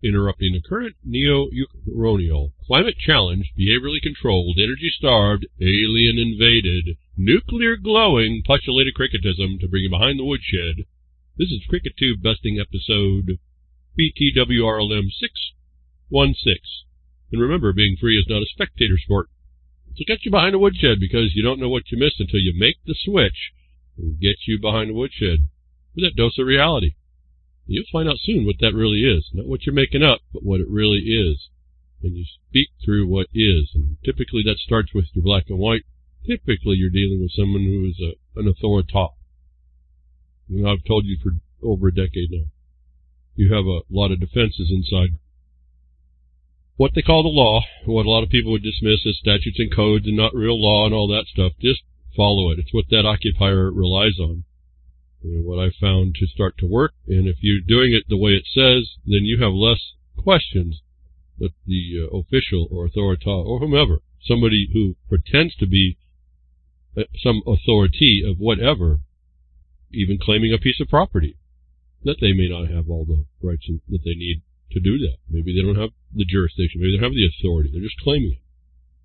interrupting the current neo-colonial, climate-challenged, behaviorally controlled, energy-starved, alien-invaded, nuclear-glowing, postulated cricketism to bring you behind the woodshed. This is Cricket Tube Busting episode BTWRLM 616. And remember, being free is not a spectator sport. So get you behind the woodshed, because you don't know what you missed until you make the switch and get you behind the woodshed with that dose of reality. You'll find out soon what that really is. Not what you're making up, but what it really is. And you speak through what is. And typically that starts with your black and white. Typically you're dealing with someone who is an authority. And I've told you for over a decade now. You have a lot of defenses inside what they call the law, what a lot of people would dismiss as statutes and codes and not real law and all that stuff. Just follow it. It's what that occupier relies on. And what I found to start to work, and if you're doing it the way it says, then you have less questions that the official or authority or whomever, somebody who pretends to be some authority of whatever, even claiming a piece of property, that they may not have all the rights that they need to do that. Maybe they don't have the jurisdiction. Maybe they don't have the authority. They're just claiming it.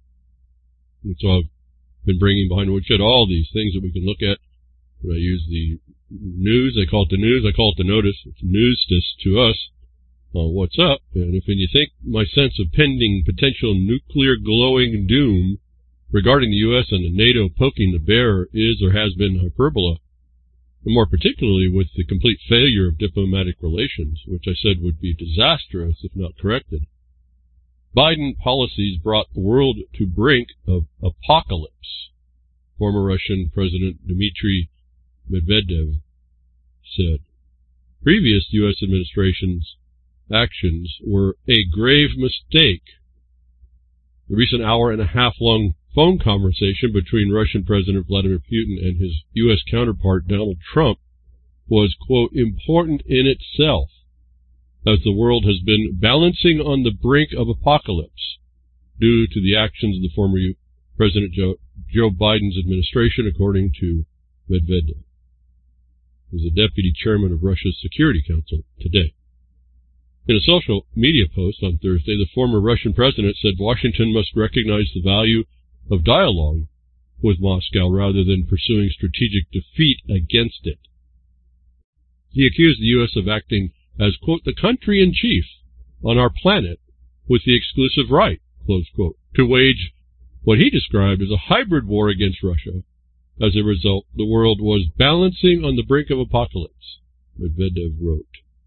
And so I've been bringing behind the woodshed all these things that we can look at. When I use the news, I call it the news, I call it the notice. It's news to us on what's up. And if you think my sense of pending potential nuclear glowing doom regarding the U.S. and the NATO poking the bear is or has been hyperbola, and more particularly with the complete failure of diplomatic relations, which I said would be disastrous if not corrected. Biden policies brought the world to brink of apocalypse, former Russian President Dmitry Medvedev said. Previous U.S. administration's actions were a grave mistake. The recent hour-and-a-half-long phone conversation between Russian President Vladimir Putin and his U.S. counterpart Donald Trump was, quote, important in itself, as the world has been balancing on the brink of apocalypse due to the actions of the former President Joe Biden's administration, according to Medvedev, who's the deputy chairman of Russia's Security Council today. In a social media post on Thursday, the former Russian president said Washington must recognize the value of dialogue with Moscow rather than pursuing strategic defeat against it. He accused the U.S. of acting as, quote, the country-in-chief on our planet with the exclusive right, close quote, to wage what he described as a hybrid war against Russia. As a result, the world was balancing on the brink of apocalypse, Medvedev wrote.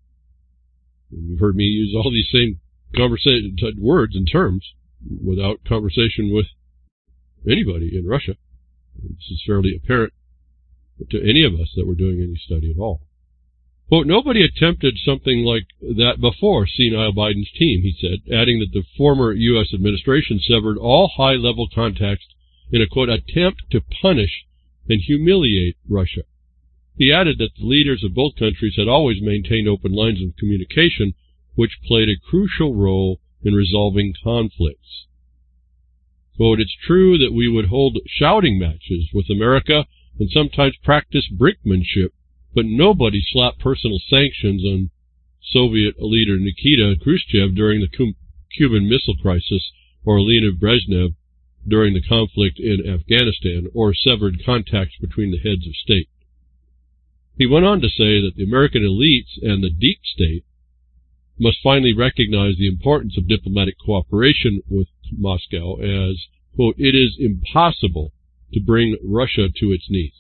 You've heard me use all these same words and terms without conversation with anybody in Russia. This is fairly apparent to any of us that were doing any study at all. Quote, nobody attempted something like that before senile Biden's team, he said, adding that the former U.S. administration severed all high-level contacts in a, quote, attempt to punish and humiliate Russia. He added that the leaders of both countries had always maintained open lines of communication, which played a crucial role in resolving conflicts. Quote, it's true that we would hold shouting matches with America and sometimes practice brinkmanship, but nobody slapped personal sanctions on Soviet leader Nikita Khrushchev during the Cuban Missile Crisis or Leonid Brezhnev during the conflict in Afghanistan, or severed contacts between the heads of state. He went on to say that the American elites and the deep state must finally recognize the importance of diplomatic cooperation with Moscow as, quote, it is impossible to bring Russia to its knees.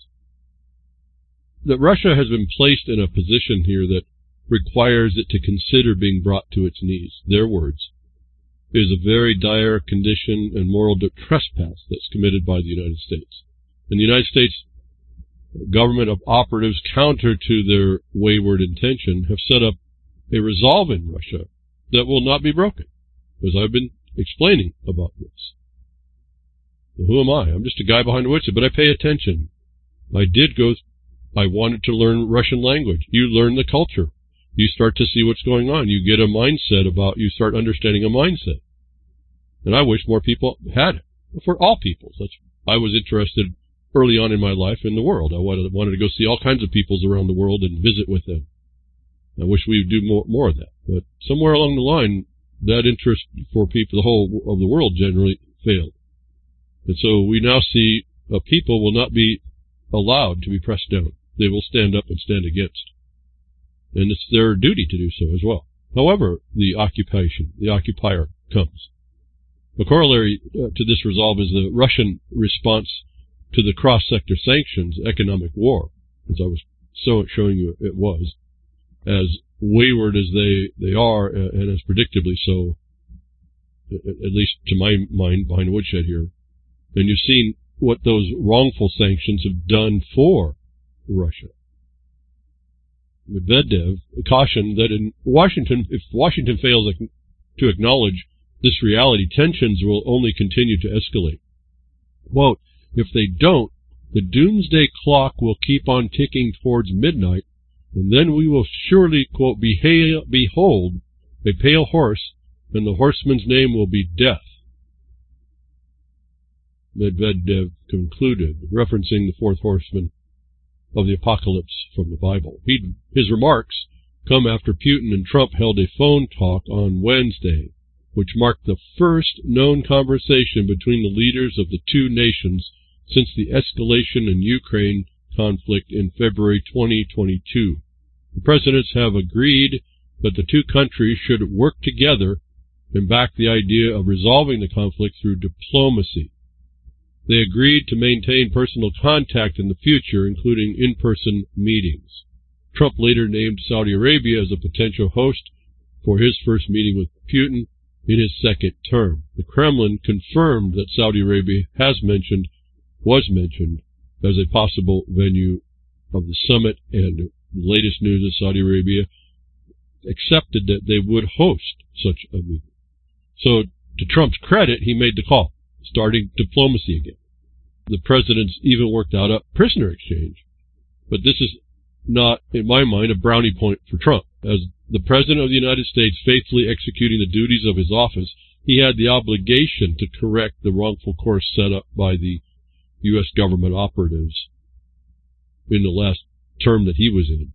That Russia has been placed in a position here that requires it to consider being brought to its knees, their words, is a very dire condition and moral trespass that's committed by the United States. And the United States government of operatives, counter to their wayward intention, have set up a resolve in Russia that will not be broken, as I've been explaining about this. Now, who am I? I'm just a guy behind the woodshed, but I pay attention. I wanted to learn Russian language. You learn the culture. You start to see what's going on. You get a mindset you start understanding a mindset. And I wish more people had it. For all peoples. I was interested early on in my life in the world. I wanted to go see all kinds of peoples around the world and visit with them. I wish we would do more of that. But somewhere along the line, that interest for people, the whole of the world generally failed. And so we now see people will not be allowed to be pressed down. They will stand up and stand against. And it's their duty to do so as well. However, the occupier comes. The corollary to this resolve is the Russian response to the cross-sector sanctions economic war, as I was showing you it was, as wayward as they are, and as predictably so, at least to my mind, behind the woodshed here. And you've seen what those wrongful sanctions have done for Russia. Medvedev cautioned that in Washington, if Washington fails to acknowledge this reality, tensions will only continue to escalate. Quote, if they don't, the doomsday clock will keep on ticking towards midnight, and then we will surely, quote, behold a pale horse, and the horseman's name will be death. Medvedev concluded, referencing the fourth horseman of the apocalypse from the Bible. His remarks come after Putin and Trump held a phone talk on Wednesday, which marked the first known conversation between the leaders of the two nations since the escalation in Ukraine conflict in February 2022. The presidents have agreed that the two countries should work together and back the idea of resolving the conflict through diplomacy. They agreed to maintain personal contact in the future, including in-person meetings. Trump later named Saudi Arabia as a potential host for his first meeting with Putin in his second term. The Kremlin confirmed that Saudi Arabia was mentioned as a possible venue of the summit, and the latest news is Saudi Arabia accepted that they would host such a meeting. So, to Trump's credit, he made the call, starting diplomacy again. The presidents even worked out a prisoner exchange. But this is not, in my mind, a brownie point for Trump. As the President of the United States faithfully executing the duties of his office, he had the obligation to correct the wrongful course set up by the U.S. government operatives in the last term that he was in.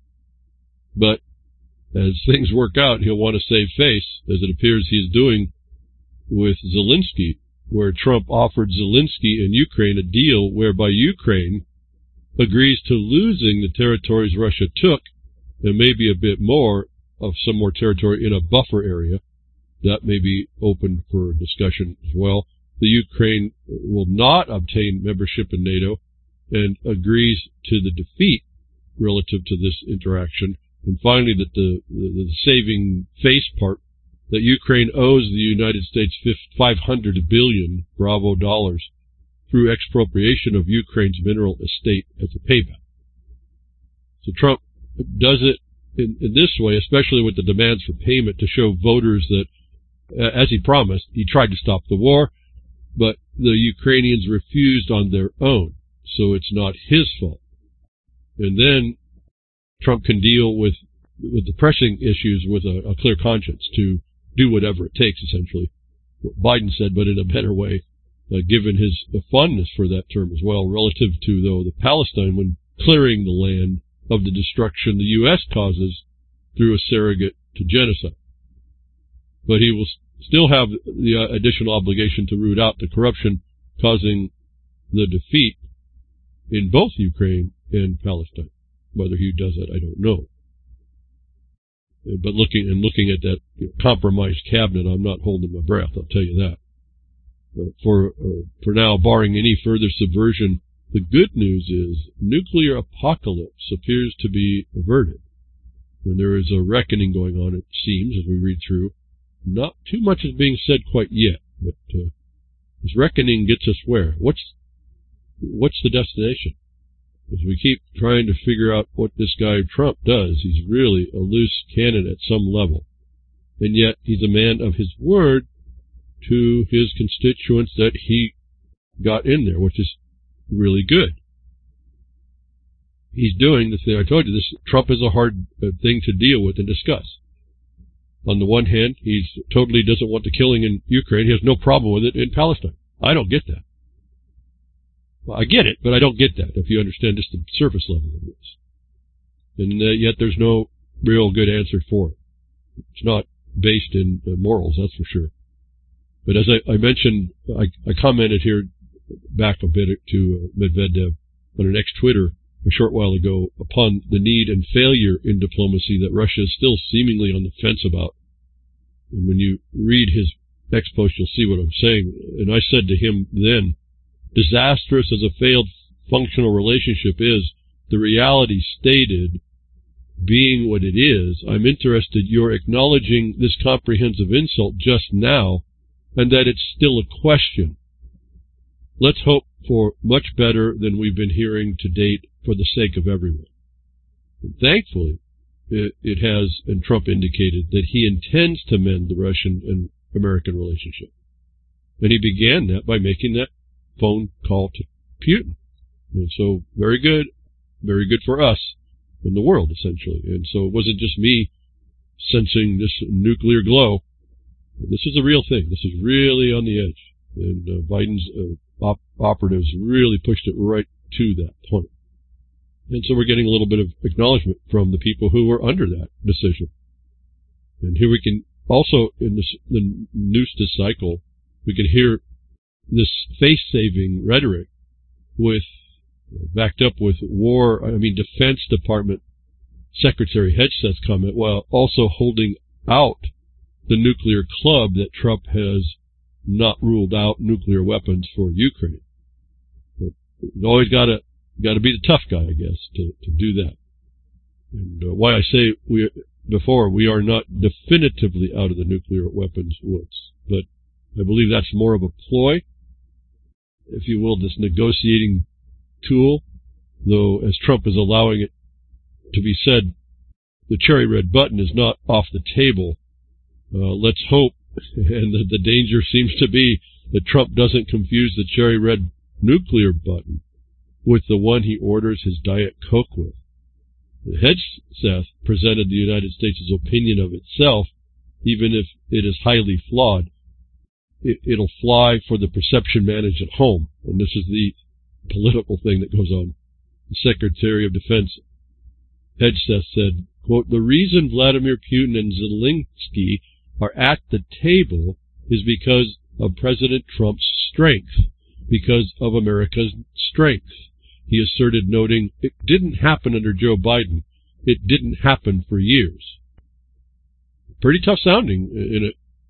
But as things work out, he'll want to save face, as it appears he's doing with Zelensky, where Trump offered Zelensky and Ukraine a deal whereby Ukraine agrees to losing the territories Russia took, and maybe a bit more of some more territory in a buffer area. That may be open for discussion as well. The Ukraine will not obtain membership in NATO and agrees to the defeat relative to this interaction. And finally, that the saving face part, that Ukraine owes the United States $500 billion Bravo dollars through expropriation of Ukraine's mineral estate as a payback. So Trump does it in this way, especially with the demands for payment, to show voters that, as he promised, he tried to stop the war, but the Ukrainians refused on their own, so it's not his fault. And then Trump can deal with the pressing issues with a clear conscience to do whatever it takes, essentially. What Biden said, but in a better way, given his fondness for that term as well, relative to, though, the Palestine, when clearing the land of the destruction the U.S. causes through a surrogate to genocide. But he will still have the additional obligation to root out the corruption causing the defeat in both Ukraine and Palestine. Whether he does it, I don't know. But looking at that compromised cabinet, I'm not holding my breath, I'll tell you that. But for now, barring any further subversion, the good news is nuclear apocalypse appears to be averted. And there is a reckoning going on, it seems, as we read through. Not too much is being said quite yet, but this reckoning gets us where? What's the destination? As we keep trying to figure out what this guy Trump does, he's really a loose cannon at some level. And yet he's a man of his word to his constituents that he got in there, which is really good. He's doing the thing I told you. This Trump is a hard thing to deal with and discuss. On the one hand, he totally doesn't want the killing in Ukraine. He has no problem with it in Palestine. I don't get that. Well, I get it, but I don't get that, if you understand just the surface level of this. And yet there's no real good answer for it. It's not based in morals, that's for sure. But as I mentioned, I commented here back a bit to Medvedev on an ex-Twitter a short while ago upon the need and failure in diplomacy that Russia is still seemingly on the fence about. And when you read his ex-post, you'll see what I'm saying. And I said to him then, disastrous as a failed functional relationship is, the reality stated being what it is, I'm interested you're acknowledging this comprehensive insult just now and that it's still a question. Let's hope for much better than we've been hearing to date for the sake of everyone. And thankfully, it has, and Trump indicated, that he intends to mend the Russian and American relationship. And he began that by making that phone call to Putin. And so, very good for us in the world, essentially. And so it wasn't just me sensing this nuclear glow. This is a real thing. This is really on the edge. And Biden's operatives really pushed it right to that point. And so we're getting a little bit of acknowledgement from the people who were under that decision. And here we can also, in the Nuestis cycle, we can hear this face-saving rhetoric backed up with Defense Department Secretary Hegseth's comment, while also holding out the nuclear club that Trump has not ruled out nuclear weapons for Ukraine. But you always got to be the tough guy, I guess, to do that. And why I say we are not definitively out of the nuclear weapons woods, but I believe that's more of a ploy, if you will, this negotiating tool, though as Trump is allowing it to be said, the cherry red button is not off the table. Let's hope, and the danger seems to be that Trump doesn't confuse the cherry red nuclear button with the one he orders his Diet Coke with. Hegseth presented the United States' opinion of itself, even if it is highly flawed. It'll fly for the perception managed at home, and this is the political thing that goes on. The Secretary of Defense Hegseth said, quote, the reason Vladimir Putin and Zelensky are at the table is because of President Trump's strength, because of America's strength. He asserted, noting, it didn't happen under Joe Biden. It didn't happen for years. Pretty tough sounding and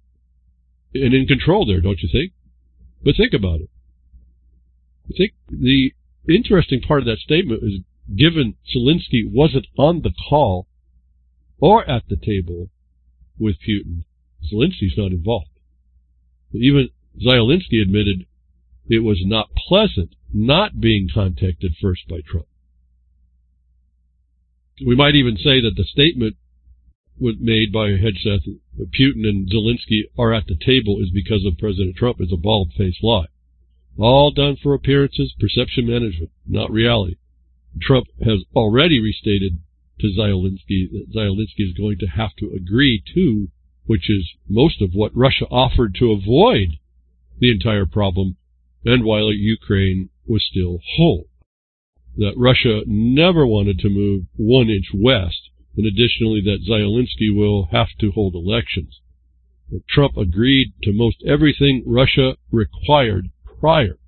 in control there, don't you think? But think about it. I think the interesting part of that statement is, given Zelensky wasn't on the call or at the table with Putin, Zelensky's not involved. Even Zelensky admitted it was not pleasant not being contacted first by Trump. We might even say that the statement made by Hegseth, Putin and Zelensky are at the table, is because of President Trump, is a bald-faced lie. All done for appearances, perception management, not reality. Trump has already restated to Zelensky that Zelensky is going to have to agree to, which is most of what Russia offered to avoid the entire problem, and while Ukraine was still whole. That Russia never wanted to move 1 inch west, and additionally that Zelensky will have to hold elections. But Trump agreed to most everything Russia required prior.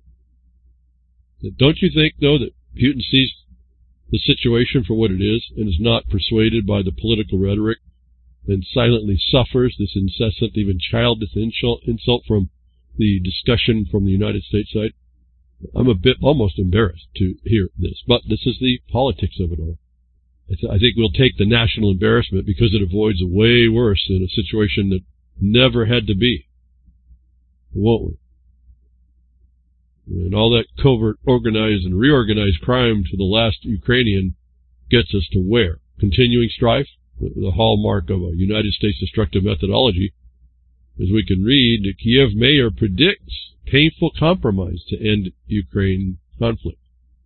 Don't you think, though, that Putin sees the situation for what it is and is not persuaded by the political rhetoric and silently suffers this incessant, even childish insult from the discussion from the United States side? I'm a bit almost embarrassed to hear this, but this is the politics of it all. I think we'll take the national embarrassment because it avoids a way worse in a situation that never had to be, won't we? And all that covert, organized, and reorganized crime to the last Ukrainian gets us to where? Continuing strife, the hallmark of a United States destructive methodology. As we can read, the Kiev mayor predicts painful compromise to end Ukraine conflict.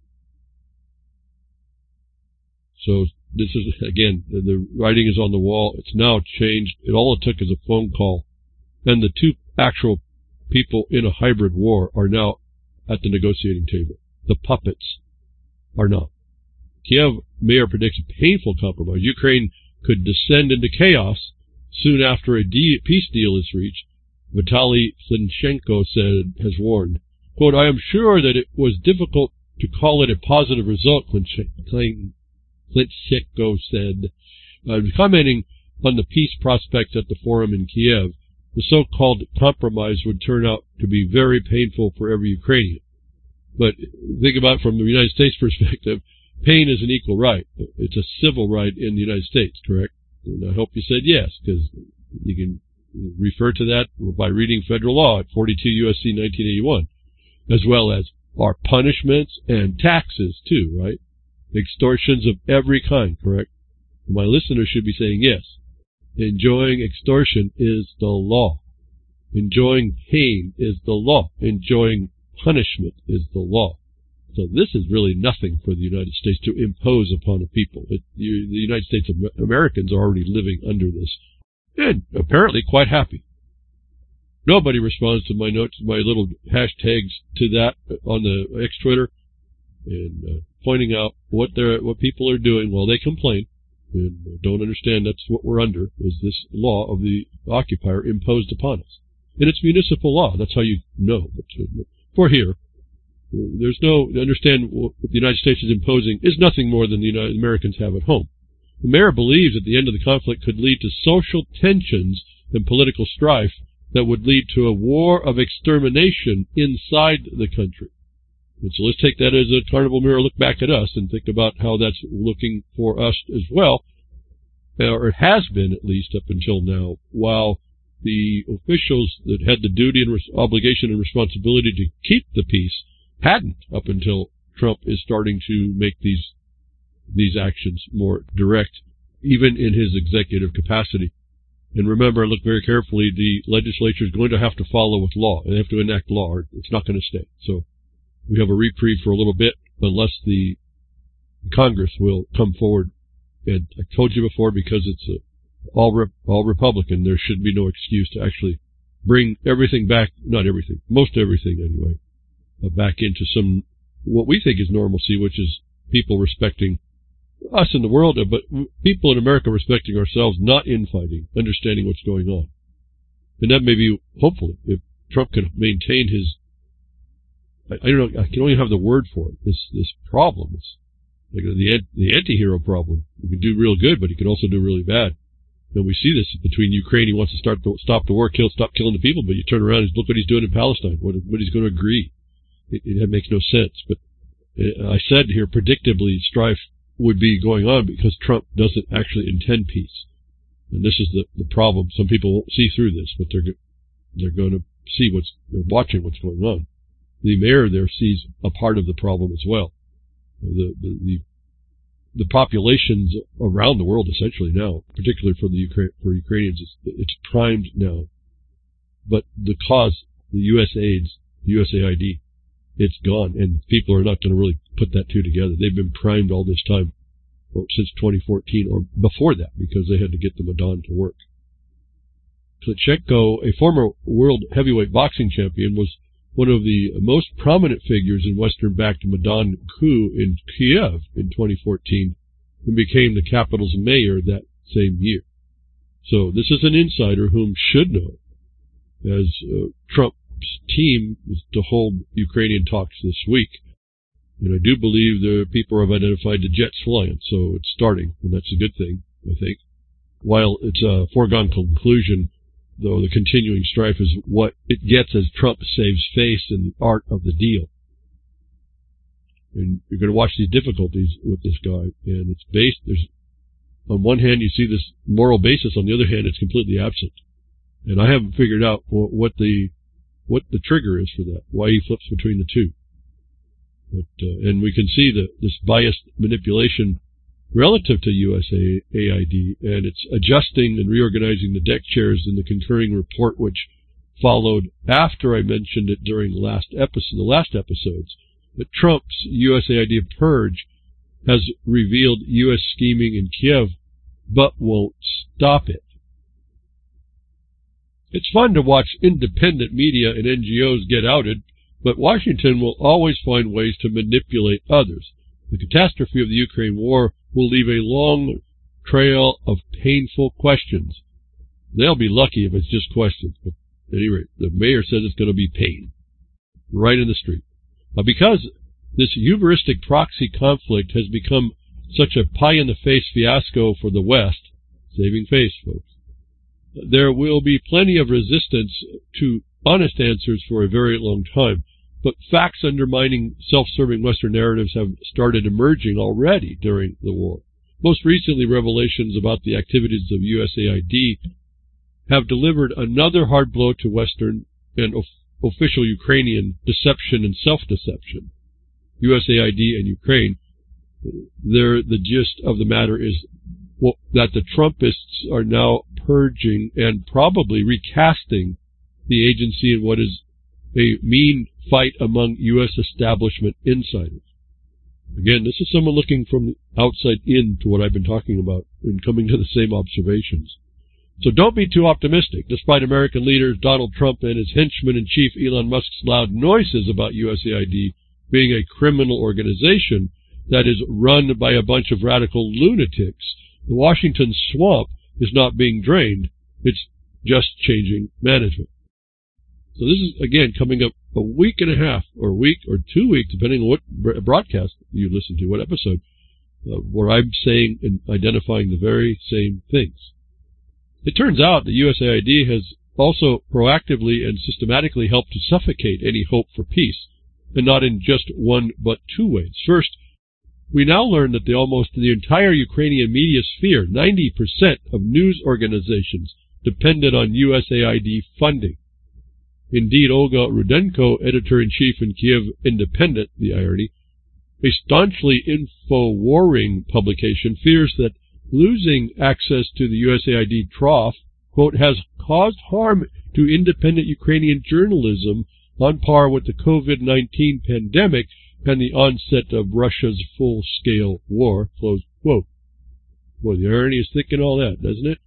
So this is, again, the writing is on the wall. It's now changed. All it took is a phone call. And the two actual people in a hybrid war are now at the negotiating table. The puppets are not. Kiev mayor predicts a painful compromise. Ukraine could descend into chaos soon after a peace deal is reached, Vitaly Klitschko has warned. Quote, I am sure that it was difficult to call it a positive result, Klitschko said. Commenting on the peace prospects at the forum in Kiev, the so-called compromise would turn out to be very painful for every Ukrainian. But think about it from the United States perspective, pain is an equal right. It's a civil right in the United States, correct? And I hope you said yes, because you can refer to that by reading federal law at 42 U.S.C. 1981, as well as our punishments and taxes too, right? Extortions of every kind, correct? My listeners should be saying yes. Enjoying extortion is the law. Enjoying pain is the law. Enjoying punishment is the law. So this is really nothing for the United States to impose upon a people. The United States Americans are already living under this, and apparently quite happy. Nobody responds to my notes, my little hashtags to that on the X-Twitter, and pointing out what people are doing while they complain and don't understand that's what we're under, is this law of the occupier imposed upon us. And it's municipal law. That's how you know. For here, there's no, understand what the United States is imposing is nothing more than the Americans have at home. The mayor believes that the end of the conflict could lead to social tensions and political strife that would lead to a war of extermination inside the country. And so let's take that as a carnival mirror look back at us and think about how that's looking for us as well, or it has been at least up until now, while the officials that had the duty and obligation and responsibility to keep the peace hadn't up until Trump is starting to make these actions more direct, even in his executive capacity. And remember, look very carefully, the legislature is going to have to follow with law. They have to enact law, or it's not going to stay. So we have a reprieve for a little bit, unless the Congress will come forward. And I told you before, because it's all Republican, there should be no excuse to actually bring everything back, not everything, most everything anyway, back into some, what we think is normalcy, which is people respecting us in the world, but people in America respecting ourselves, not infighting, understanding what's going on. And that may be, hopefully, if Trump can maintain his, I don't know, I can only have the word for it, this problem. It's like the anti-hero problem. He can do real good, but he can also do really bad. And we see this between Ukraine. He wants to stop the war, stop killing the people, but you turn around and look what he's doing in Palestine, what he's going to agree. It makes no sense. But I said here, predictably, strife would be going on because Trump doesn't actually intend peace. And this is the problem. Some people won't see through this, but they're going to see they're watching what's going on. The mayor there sees a part of the problem as well. The populations around the world essentially now, particularly for Ukrainians, it's primed now. But the cause, the USAID, it's gone, and people are not going to really put that two together. They've been primed all this time, since 2014 or before that, because they had to get the Maidan to work. Klitschko, a former world heavyweight boxing champion, was one of the most prominent figures in Western-backed Maidan coup in Kiev in 2014 and became the capital's mayor that same year. So this is an insider whom should know, as Trump's team is to hold Ukrainian talks this week. And I do believe the people have identified the jets flying, so it's starting, and that's a good thing, I think. While it's a foregone conclusion, though, the continuing strife is what it gets as Trump saves face in the art of the deal. And you're going to watch these difficulties with this guy, and it's based, on one hand you see this moral basis, on the other hand it's completely absent. And I haven't figured out what the trigger is for that, why he flips between the two. But, and we can see this biased manipulation relative to USAID, and it's adjusting and reorganizing the deck chairs in the concurring report, which followed after I mentioned it during the last episodes, that Trump's USAID purge has revealed U.S. scheming in Kiev, but won't stop it. It's fun to watch independent media and NGOs get outed, but Washington will always find ways to manipulate others. The catastrophe of the Ukraine war will leave a long trail of painful questions. They'll be lucky if it's just questions. But at any rate, the mayor says it's going to be pain. Right in the street. Because this hubristic proxy conflict has become such a pie-in-the-face fiasco for the West, saving face, folks, there will be plenty of resistance to honest answers for a very long time. But facts undermining self-serving Western narratives have started emerging already during the war. Most recently, revelations about the activities of USAID have delivered another hard blow to Western and official Ukrainian deception and self-deception. USAID and Ukraine, the gist of the matter is that the Trumpists are now purging and probably recasting the agency in what is a mean fight among U.S. establishment insiders. Again, this is someone looking from the outside in to what I've been talking about and coming to the same observations. So don't be too optimistic. Despite American leaders Donald Trump and his henchman-in-chief Elon Musk's loud noises about USAID being a criminal organization that is run by a bunch of radical lunatics, the Washington swamp is not being drained. It's just changing management. So this is, again, coming up a week and a half, or a week, or 2 weeks, depending on what broadcast you listen to, what episode, where I'm saying and identifying the very same things. It turns out that USAID has also proactively and systematically helped to suffocate any hope for peace, and not in just one but two ways. First, we now learn that almost the entire Ukrainian media sphere, 90% of news organizations, depended on USAID funding. Indeed, Olga Rudenko, editor-in-chief in Kiev Independent, the irony, a staunchly info-warring publication, fears that losing access to the USAID trough, quote, has caused harm to independent Ukrainian journalism on par with the COVID-19 pandemic and the onset of Russia's full-scale war, close quote. Boy, the irony is thick in all that, doesn't it?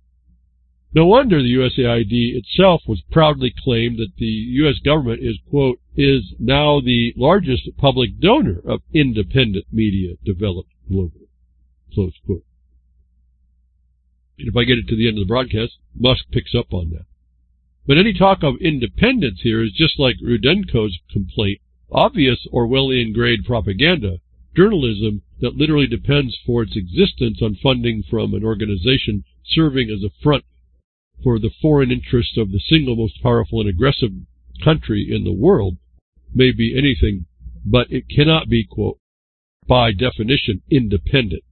No wonder the USAID itself was proudly claimed that the U.S. government is, quote, is now the largest public donor of independent media developed globally, close quote. And if I get it to the end of the broadcast, Musk picks up on that. But any talk of independence here is just like Rudenko's complaint, obvious Orwellian-grade propaganda, journalism that literally depends for its existence on funding from an organization serving as a front for the foreign interests of the single most powerful and aggressive country in the world, may be anything, but it cannot be, quote, by definition, independent.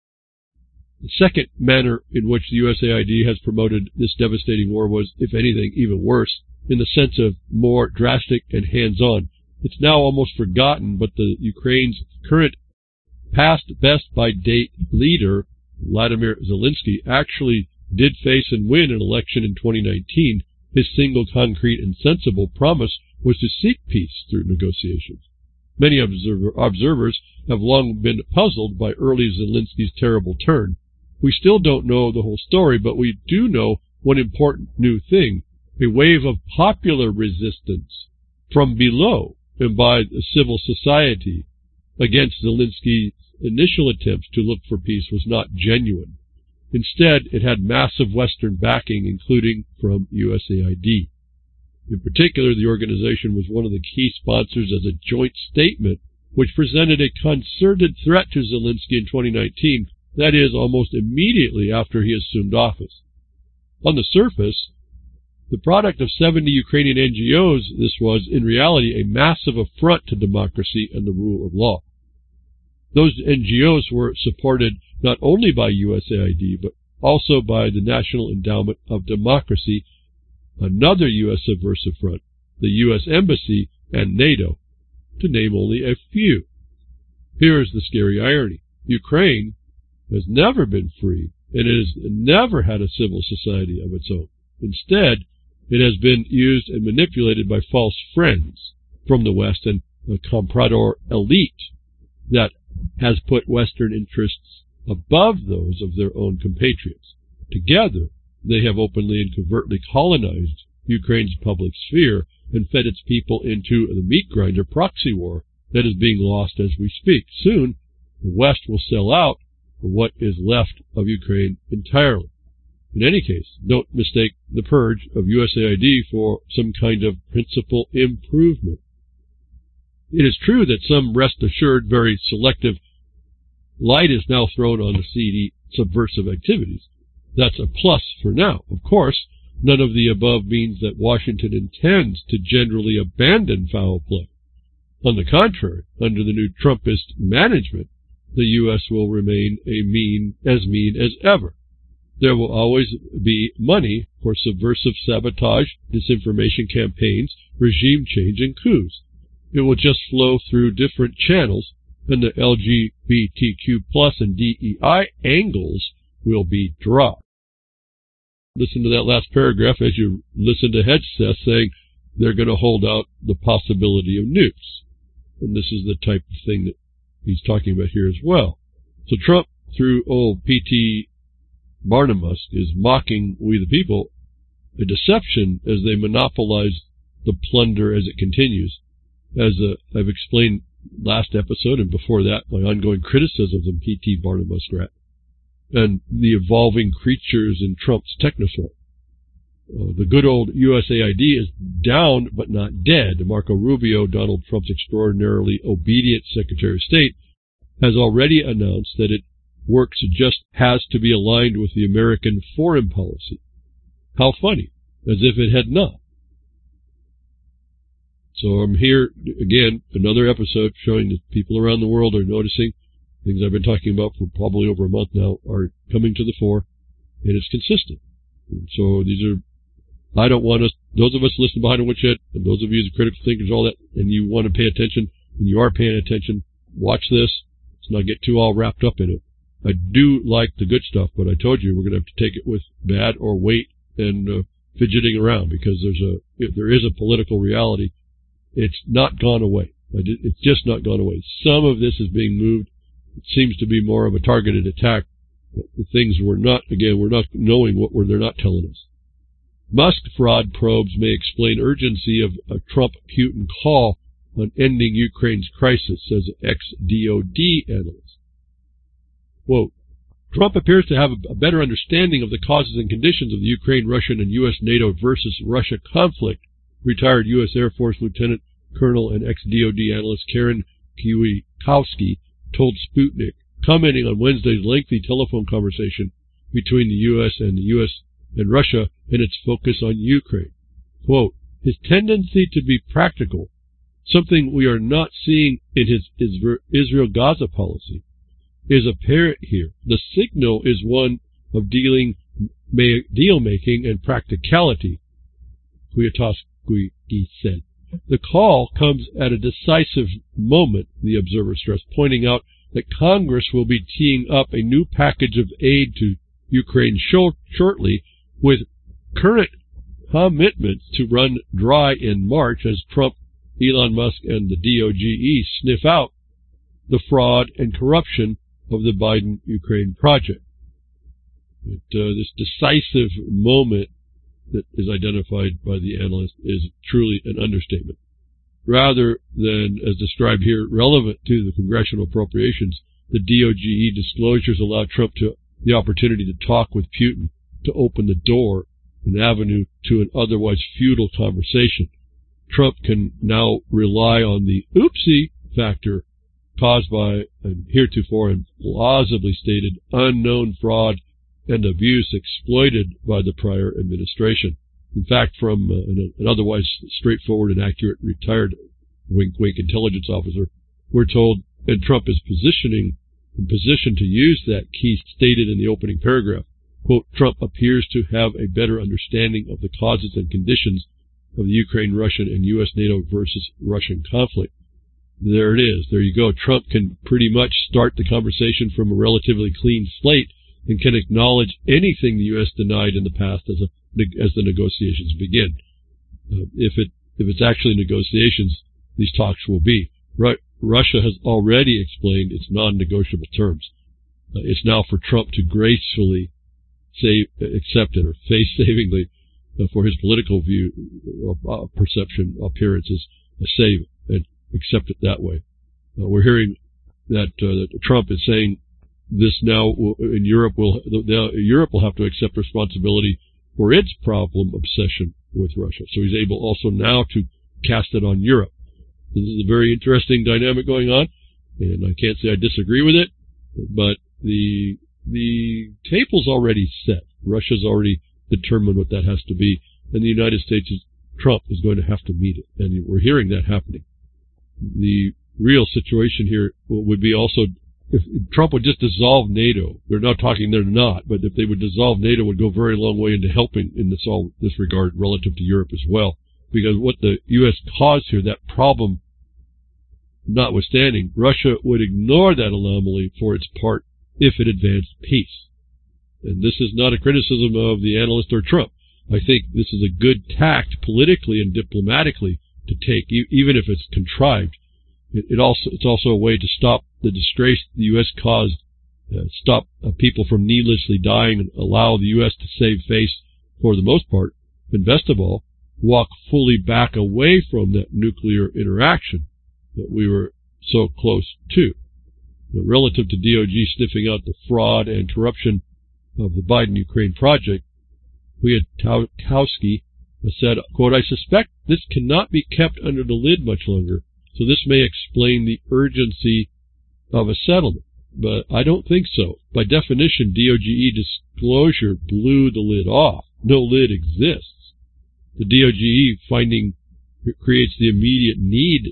The second manner in which the USAID has promoted this devastating war was, if anything, even worse, in the sense of more drastic and hands-on. It's now almost forgotten, but the Ukraine's current past best-by-date leader, Vladimir Zelensky, actually did face and win an election in 2019. His single concrete and sensible promise was to seek peace through negotiations. Many observers have long been puzzled by early Zelensky's terrible turn. We still don't know the whole story, but we do know one important new thing: a wave of popular resistance from below and by the civil society against Zelensky's initial attempts to look for peace was not genuine. Instead, it had massive Western backing, including from USAID. In particular, the organization was one of the key sponsors as a joint statement which presented a concerted threat to Zelensky in 2019, that is, almost immediately after he assumed office. On the surface, the product of 70 Ukrainian NGOs, this was, in reality, a massive affront to democracy and the rule of law. Those NGOs were supported not only by USAID, but also by the National Endowment of Democracy, another U.S. subversive front, the U.S. Embassy, and NATO, to name only a few. Here is the scary irony. Ukraine has never been free, and it has never had a civil society of its own. Instead, it has been used and manipulated by false friends from the West and a comprador elite that has put Western interests above those of their own compatriots. Together, they have openly and covertly colonized Ukraine's public sphere and fed its people into the meat grinder proxy war that is being lost as we speak. Soon, the West will sell out, what is left of Ukraine entirely. In any case, don't mistake the purge of USAID for some kind of principal improvement. It is true that some rest assured, very selective light is now thrown on the seedy subversive activities. That's a plus for now. Of course, none of the above means that Washington intends to generally abandon foul play. On the contrary, under the new Trumpist management, the U.S. will remain mean as ever. There will always be money for subversive sabotage, disinformation campaigns, regime change, and coups. It will just flow through different channels, and the LGBTQ+ and DEI angles will be dropped. Listen to that last paragraph as you listen to Hedgeseth saying they're going to hold out the possibility of nukes. And this is the type of thing that he's talking about here as well. So Trump, through old P.T. Barnabas, is mocking we the people, a deception as they monopolize the plunder as it continues. As I've explained last episode and before that, my ongoing criticisms of P.T. Barnabas rat and the evolving creatures in Trump's technosphere. The good old USAID is down but not dead. Marco Rubio, Donald Trump's extraordinarily obedient Secretary of State, has already announced that its works just has to be aligned with the American foreign policy. How funny, as if it had not. So I'm here again, another episode showing that people around the world are noticing things I've been talking about for probably over a month now are coming to the fore, and it's consistent. And so these are, I don't want us, those of us listening behind the woodshed, and those of you as critical thinkers, all that, and you want to pay attention, and you are paying attention, watch this. Let's not get too all wrapped up in it. I do like the good stuff, but I told you we're going to have to take it with bad or wait and fidgeting around, because there is a political reality. It's not gone away. It's just not gone away. Some of this is being moved. It seems to be more of a targeted attack. The things we're not knowing what they're not telling us. Musk fraud probes may explain urgency of a Trump-Putin call on ending Ukraine's crisis, says ex-DOD analyst. Quote, Trump appears to have a better understanding of the causes and conditions of the Ukraine, Russian, and U.S. NATO versus Russia conflict, retired U.S. Air Force Lieutenant Colonel and ex-DOD analyst Karen Kwiatkowski told Sputnik, commenting on Wednesday's lengthy telephone conversation between the U.S. and Russia and its focus on Ukraine. Quote, his tendency to be practical, something we are not seeing in his Israel-Gaza policy, is apparent here. The signal is one of deal-making and practicality, Kwiatkowski said. The call comes at a decisive moment, the observer stressed, pointing out that Congress will be teeing up a new package of aid to Ukraine shortly, with current commitments to run dry in March as Trump, Elon Musk, and the DOGE sniff out the fraud and corruption of the Biden-Ukraine project. This decisive moment that is identified by the analyst is truly an understatement. Rather than, as described here, relevant to the congressional appropriations, the DOGE disclosures allowed Trump the opportunity to talk with Putin to open the door, an avenue to an otherwise futile conversation. Trump can now rely on the oopsie factor caused by an heretofore and plausibly stated unknown fraud and abuse exploited by the prior administration. In fact, from an otherwise straightforward and accurate retired wink-wink intelligence officer, we're told, and Trump is positioned to use that key stated in the opening paragraph. Quote, Trump appears to have a better understanding of the causes and conditions of the Ukraine, Russian, and U.S. NATO versus Russian conflict. There it is. There you go. Trump can pretty much start the conversation from a relatively clean slate and can acknowledge anything the U.S. denied in the past as the negotiations begin. If it's actually negotiations, these talks will be. Russia has already explained its non-negotiable terms. It's now for Trump to gracefully accept it, or face-savingly for his political view, perception, appearances, save and accept it that way. We're hearing that Trump is saying this now in Europe will have to accept responsibility for its problem obsession with Russia. So he's able also now to cast it on Europe. This is a very interesting dynamic going on, and I can't say I disagree with it, but the table's already set. Russia's already determined what that has to be, and the United States, Trump is going to have to meet it, and we're hearing that happening. The real situation here would be also if Trump would just dissolve NATO. They're not talking, they're not, but if they would dissolve NATO, it would go a very long way into helping in this regard relative to Europe as well. Because what the U.S. caused here, that problem notwithstanding, Russia would ignore that anomaly for its part if it advanced peace. And this is not a criticism of the analyst or Trump. I think this is a good tact politically and diplomatically to take, even if it's contrived. It's also a way to stop the disgrace the U.S. caused, stop people from needlessly dying, and allow the U.S. to save face for the most part, and best of all, walk fully back away from that nuclear interaction that we were so close to. Relative to DOJ sniffing out the fraud and corruption of the Biden-Ukraine project, we had Kowski said, quote, "I suspect this cannot be kept under the lid much longer, so this may explain the urgency of a settlement. But I don't think so. By definition, DOJ disclosure blew the lid off. No lid exists. The DOJ finding creates the immediate need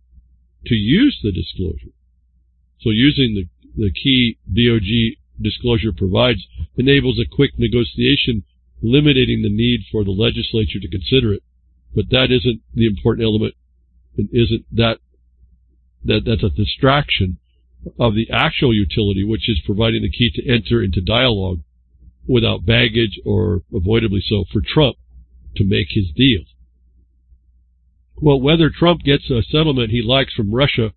to use the disclosure. So using the key DOJ disclosure provides enables a quick negotiation, eliminating the need for the legislature to consider it. But that isn't the important element. It isn't that's a distraction of the actual utility, which is providing the key to enter into dialogue without baggage or avoidably so for Trump to make his deals. Well, whether Trump gets a settlement he likes from Russia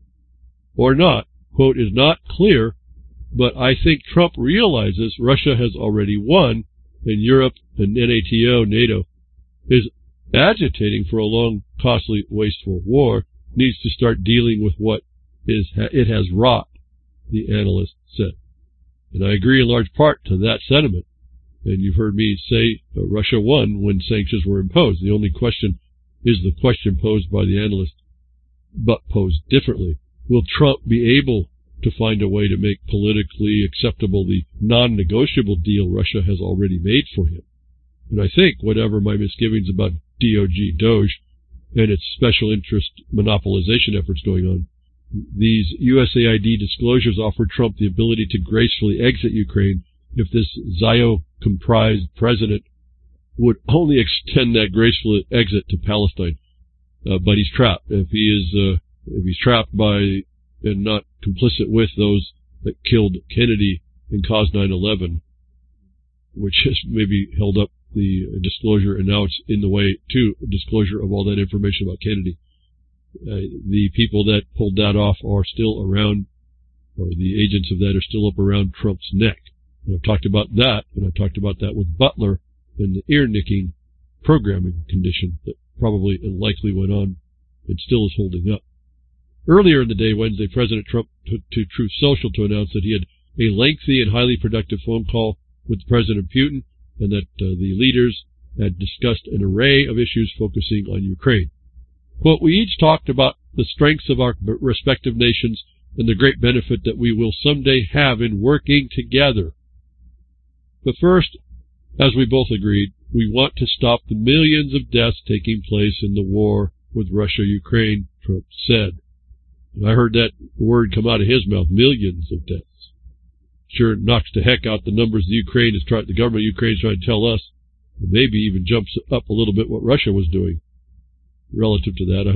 or not, quote, is not clear, but I think Trump realizes Russia has already won, and Europe and NATO is agitating for a long, costly, wasteful war, needs to start dealing with what it has wrought, the analyst said. And I agree in large part to that sentiment. And you've heard me say Russia won when sanctions were imposed. The only question is the question posed by the analyst, but posed differently. Will Trump be able to find a way to make politically acceptable the non-negotiable deal Russia has already made for him? And I think, whatever my misgivings about DOJ and its special interest monopolization efforts going on, these USAID disclosures offer Trump the ability to gracefully exit Ukraine if this Zio-comprised president would only extend that graceful exit to Palestine. But he's trapped. If he's trapped by and not complicit with those that killed Kennedy and caused 9/11, which has maybe held up the disclosure, and now it's in the way to disclosure of all that information about Kennedy. The people that pulled that off are still around, or the agents of that are still up around Trump's neck. And I've talked about that, and I've talked about that with Butler and the ear-nicking programming condition that probably and likely went on and still is holding up. Earlier in the day, Wednesday, President Trump took to Truth Social to announce that he had a lengthy and highly productive phone call with President Putin, and that the leaders had discussed an array of issues focusing on Ukraine. Quote, "We each talked about the strengths of our respective nations and the great benefit that we will someday have in working together. But first, as we both agreed, we want to stop the millions of deaths taking place in the war with Russia-Ukraine," Trump said. And I heard that word come out of his mouth, millions of deaths. Sure knocks the heck out the numbers the government of Ukraine is trying to tell us. Maybe even jumps up a little bit what Russia was doing relative to that.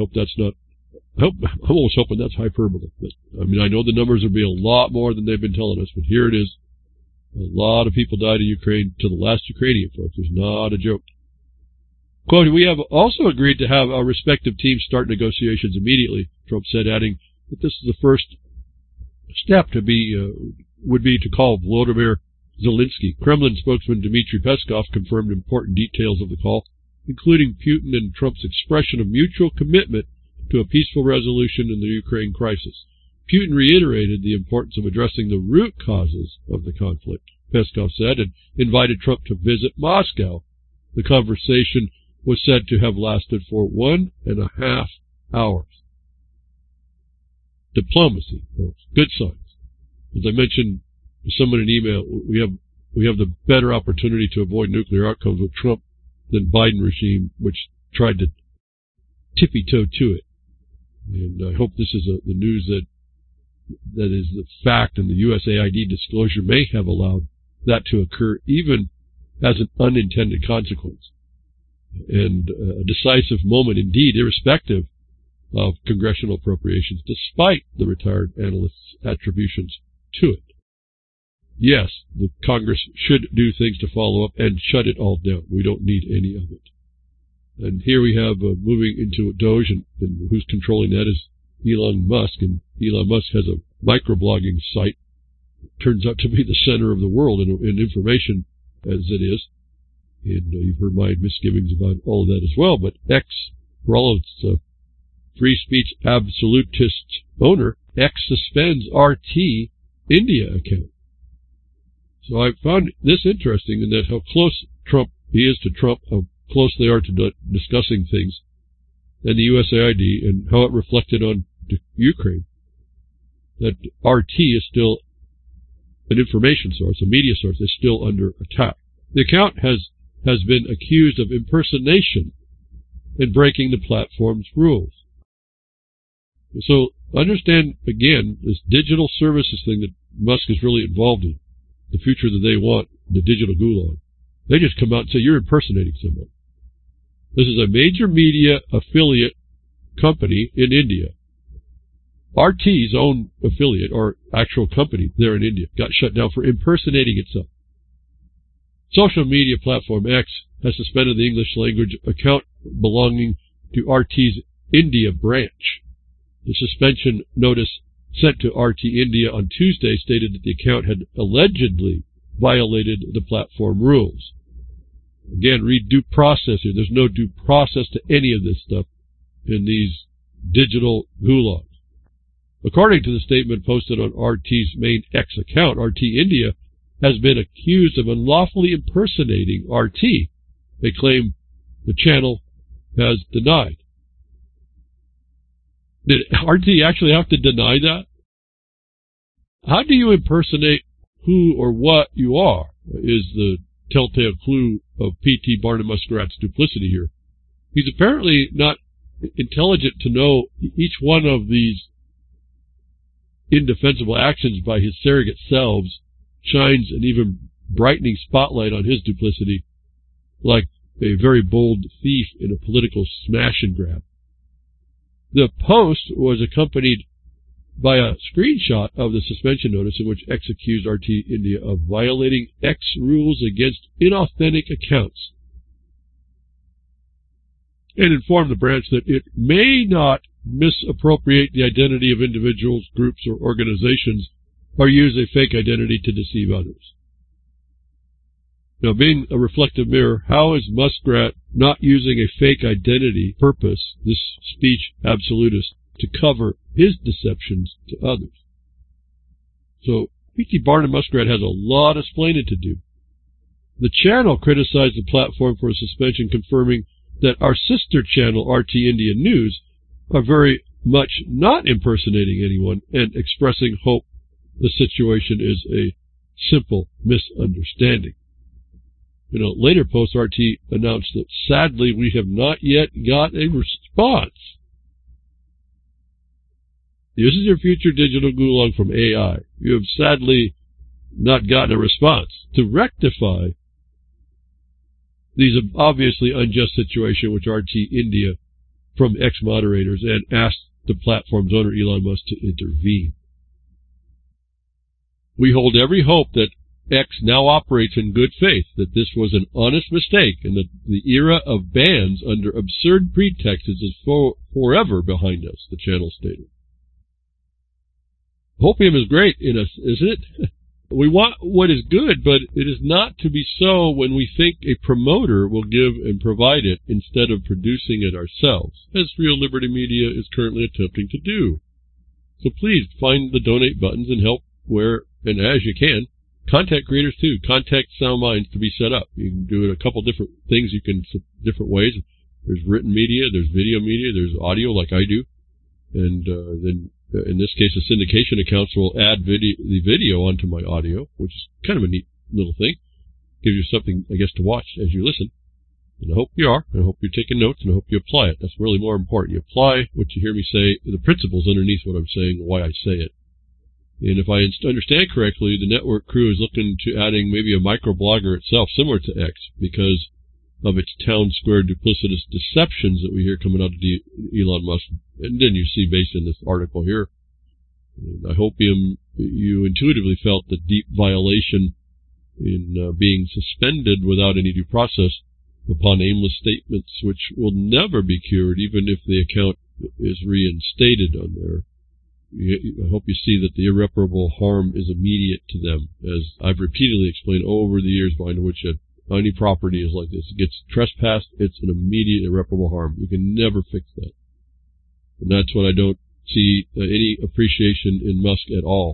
I'm almost hoping that's hyperbole. But, I mean, I know the numbers will be a lot more than they've been telling us, but here it is. A lot of people died in Ukraine to the last Ukrainian, folks. It's not a joke. Quote, "We have also agreed to have our respective teams start negotiations immediately," Trump said, adding that this is the first step would be to call Volodymyr Zelensky. Kremlin spokesman Dmitry Peskov confirmed important details of the call, including Putin and Trump's expression of mutual commitment to a peaceful resolution in the Ukraine crisis. Putin reiterated the importance of addressing the root causes of the conflict, Peskov said, and invited Trump to visit Moscow. The conversation was said to have lasted for 1.5 hours. Diplomacy, folks. Good signs. As I mentioned to someone in an email, we have the better opportunity to avoid nuclear outcomes with Trump than Biden regime, which tried to tippy-toe to it. And I hope this is the news that is the fact, and the USAID disclosure may have allowed that to occur even as an unintended consequence. And a decisive moment indeed, irrespective of congressional appropriations, despite the retired analyst's attributions to it. Yes, the Congress should do things to follow up and shut it all down. We don't need any of it. And here we have moving into Doge, and who's controlling that is Elon Musk. And Elon Musk has a microblogging site. It turns out to be the center of the world in information, as it is. And you've heard my misgivings about all of that as well. But X, for all of its free speech absolutist owner, X suspends RT India account. So I found this interesting in that how close he is to Trump, how close they are to discussing things, and the USAID, and how it reflected on Ukraine. That RT is still an information source, a media source, is still under attack. The account has been accused of impersonation and breaking the platform's rules. So understand, again, this digital services thing that Musk is really involved in, the future that they want, the digital gulag. They just come out and say, you're impersonating someone. This is a major media affiliate company in India. RT's own affiliate, or actual company there in India, got shut down for impersonating itself. Social media platform X has suspended the English language account belonging to RT's India branch. The suspension notice sent to RT India on Tuesday stated that the account had allegedly violated the platform rules. Again, read due process here. There's no due process to any of this stuff in these digital gulags. According to the statement posted on RT's main X account, RT India has been accused of unlawfully impersonating RT, a claim the channel has denied. Did RT actually have to deny that? How do you impersonate who or what you are, is the telltale clue of P.T. Barnum Muskrat's duplicity here. He's apparently not intelligent to know each one of these indefensible actions by his surrogate selves shines an even brightening spotlight on his duplicity, like a very bold thief in a political smash and grab. The post was accompanied by a screenshot of the suspension notice in which X accused RT India of violating X rules against inauthentic accounts, and informed the branch that it may not misappropriate the identity of individuals, groups, or organizations, or use a fake identity to deceive others. Now, being a reflective mirror, how is Muskrat not using a fake identity purpose, this speech absolutist, to cover his deceptions to others? So, P.T. Barnum Muskrat has a lot of explaining to do. The channel criticized the platform for a suspension, confirming that our sister channel, RT India News, are very much not impersonating anyone and expressing hope the situation is a simple misunderstanding. In a later post, RT announced that, sadly, we have not yet got a response. This is your future digital gulag from AI. You have sadly not gotten a response to rectify these obviously unjust situations which RT India from ex-moderators, and asked the platform's owner, Elon Musk, to intervene. We hold every hope that X now operates in good faith, that this was an honest mistake, and that the era of bans under absurd pretexts is forever behind us, the channel stated. Hopium is great in us, isn't it? We want what is good, but it is not to be so when we think a promoter will give and provide it instead of producing it ourselves, as Real Liberty Media is currently attempting to do. So please find the donate buttons and help where and as you can. Contact creators too. Contact Sound Minds to be set up. You can do it a couple different things. You can different ways. There's written media, there's video media, there's audio like I do, and then in this case, the syndication accounts will add the video onto my audio, which is kind of a neat little thing. Gives you something, I guess, to watch as you listen. And I hope you are, and I hope you're taking notes, and I hope you apply it. That's really more important. You apply what you hear me say, the principles underneath what I'm saying, and why I say it. And if I understand correctly, the network crew is looking to adding maybe a microblogger itself, similar to X, because of its town square duplicitous deceptions that we hear coming out of Elon Musk. And then you see based in this article here. And I hope you intuitively felt the deep violation in being suspended without any due process upon aimless statements which will never be cured, even if the account is reinstated on there. I hope you see that the irreparable harm is immediate to them. As I've repeatedly explained over the years behind the woodshed, any property is like this. It gets trespassed, it's an immediate irreparable harm. You can never fix that. And that's what I don't see any appreciation in Musk at all.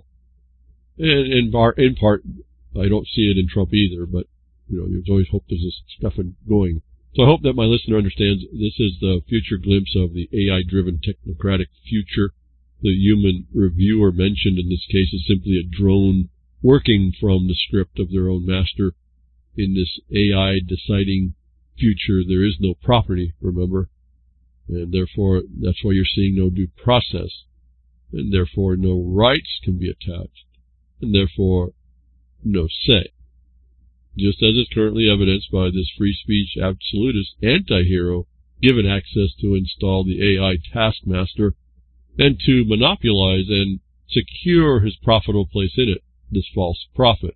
And in part, I don't see it in Trump either, but you always hope there's this stuff going. So I hope that my listener understands this is the future glimpse of the AI-driven technocratic future. The human reviewer mentioned in this case is simply a drone working from the script of their own master. In this AI deciding future, there is no property, remember, and therefore that's why you're seeing no due process, and therefore no rights can be attached, and therefore no say. Just as is currently evidenced by this free speech absolutist anti-hero given access to install the AI taskmaster and to monopolize and secure his profitable place in it, this false prophet.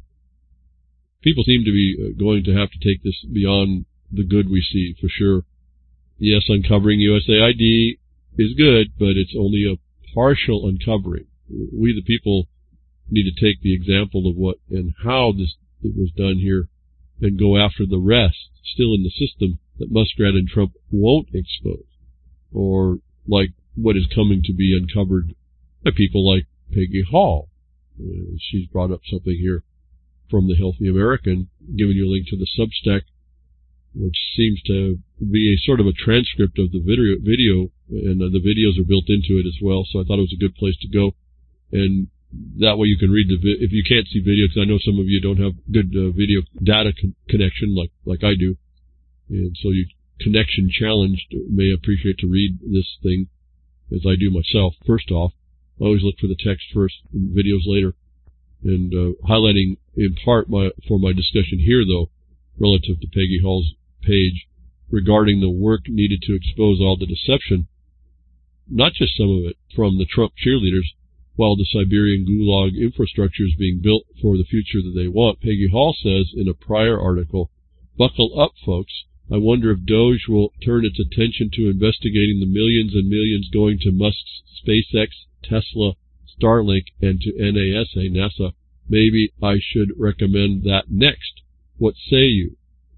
People seem to be going to have to take this beyond the good we see, for sure. Yes, uncovering USAID is good, but it's only a partial uncovering. We, the people, need to take the example of what and how it was done here and go after the rest still in the system that Muskrat and Trump won't expose, or like what is coming to be uncovered by people like Peggy Hall. She's brought up something here from the Healthy American, giving you a link to the Substack, which seems to be a sort of a transcript of the video, and the videos are built into it as well, so I thought it was a good place to go. And that way you can read if you can't see video, because I know some of you don't have good video data connection like I do, and so you connection challenged may appreciate to read this thing, as I do myself. First off, I always look for the text first and videos later. And highlighting in part for my discussion here, though, relative to Peggy Hall's page, regarding the work needed to expose all the deception, not just some of it, from the Trump cheerleaders, while the Siberian Gulag infrastructure is being built for the future that they want. Peggy Hall says in a prior article, "Buckle up, folks. I wonder if Doge will turn its attention to investigating the millions and millions going to Musk's SpaceX, Tesla, Starlink, and to NASA. Maybe I should recommend that next. What say you?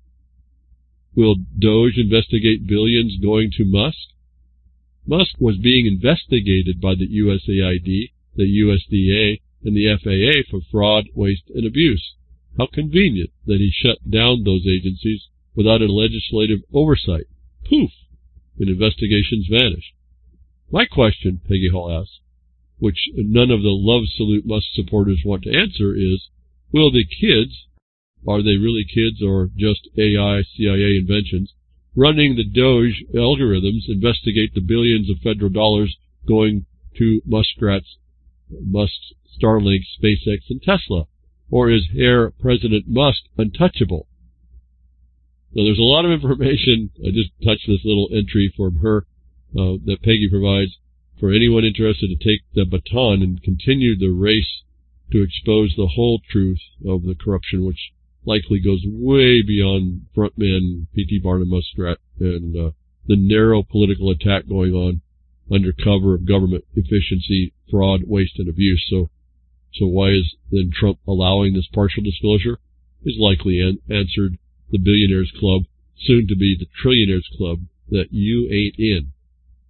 Will Doge investigate billions going to Musk?" Musk was being investigated by the USAID, the USDA, and the FAA for fraud, waste, and abuse. How convenient that he shut down those agencies without a legislative oversight. Poof! And investigations vanished. My question, Peggy Hall asks, which none of the love salute Musk supporters want to answer, is, will the kids, are they really kids or just AI, CIA inventions, running the Doge algorithms investigate the billions of federal dollars going to Musk's, Starlink, SpaceX, and Tesla? Or is Herr President Musk untouchable? Now, there's a lot of information. I just touched this little entry from her that Peggy provides for anyone interested to take the baton and continue the race to expose the whole truth of the corruption, which likely goes way beyond frontman P.T. Barnum Muskrat and the narrow political attack going on under cover of government efficiency, fraud, waste, and abuse. So why is then Trump allowing this partial disclosure? Is likely answered the Billionaires Club, soon to be the Trillionaires Club, that you ain't in.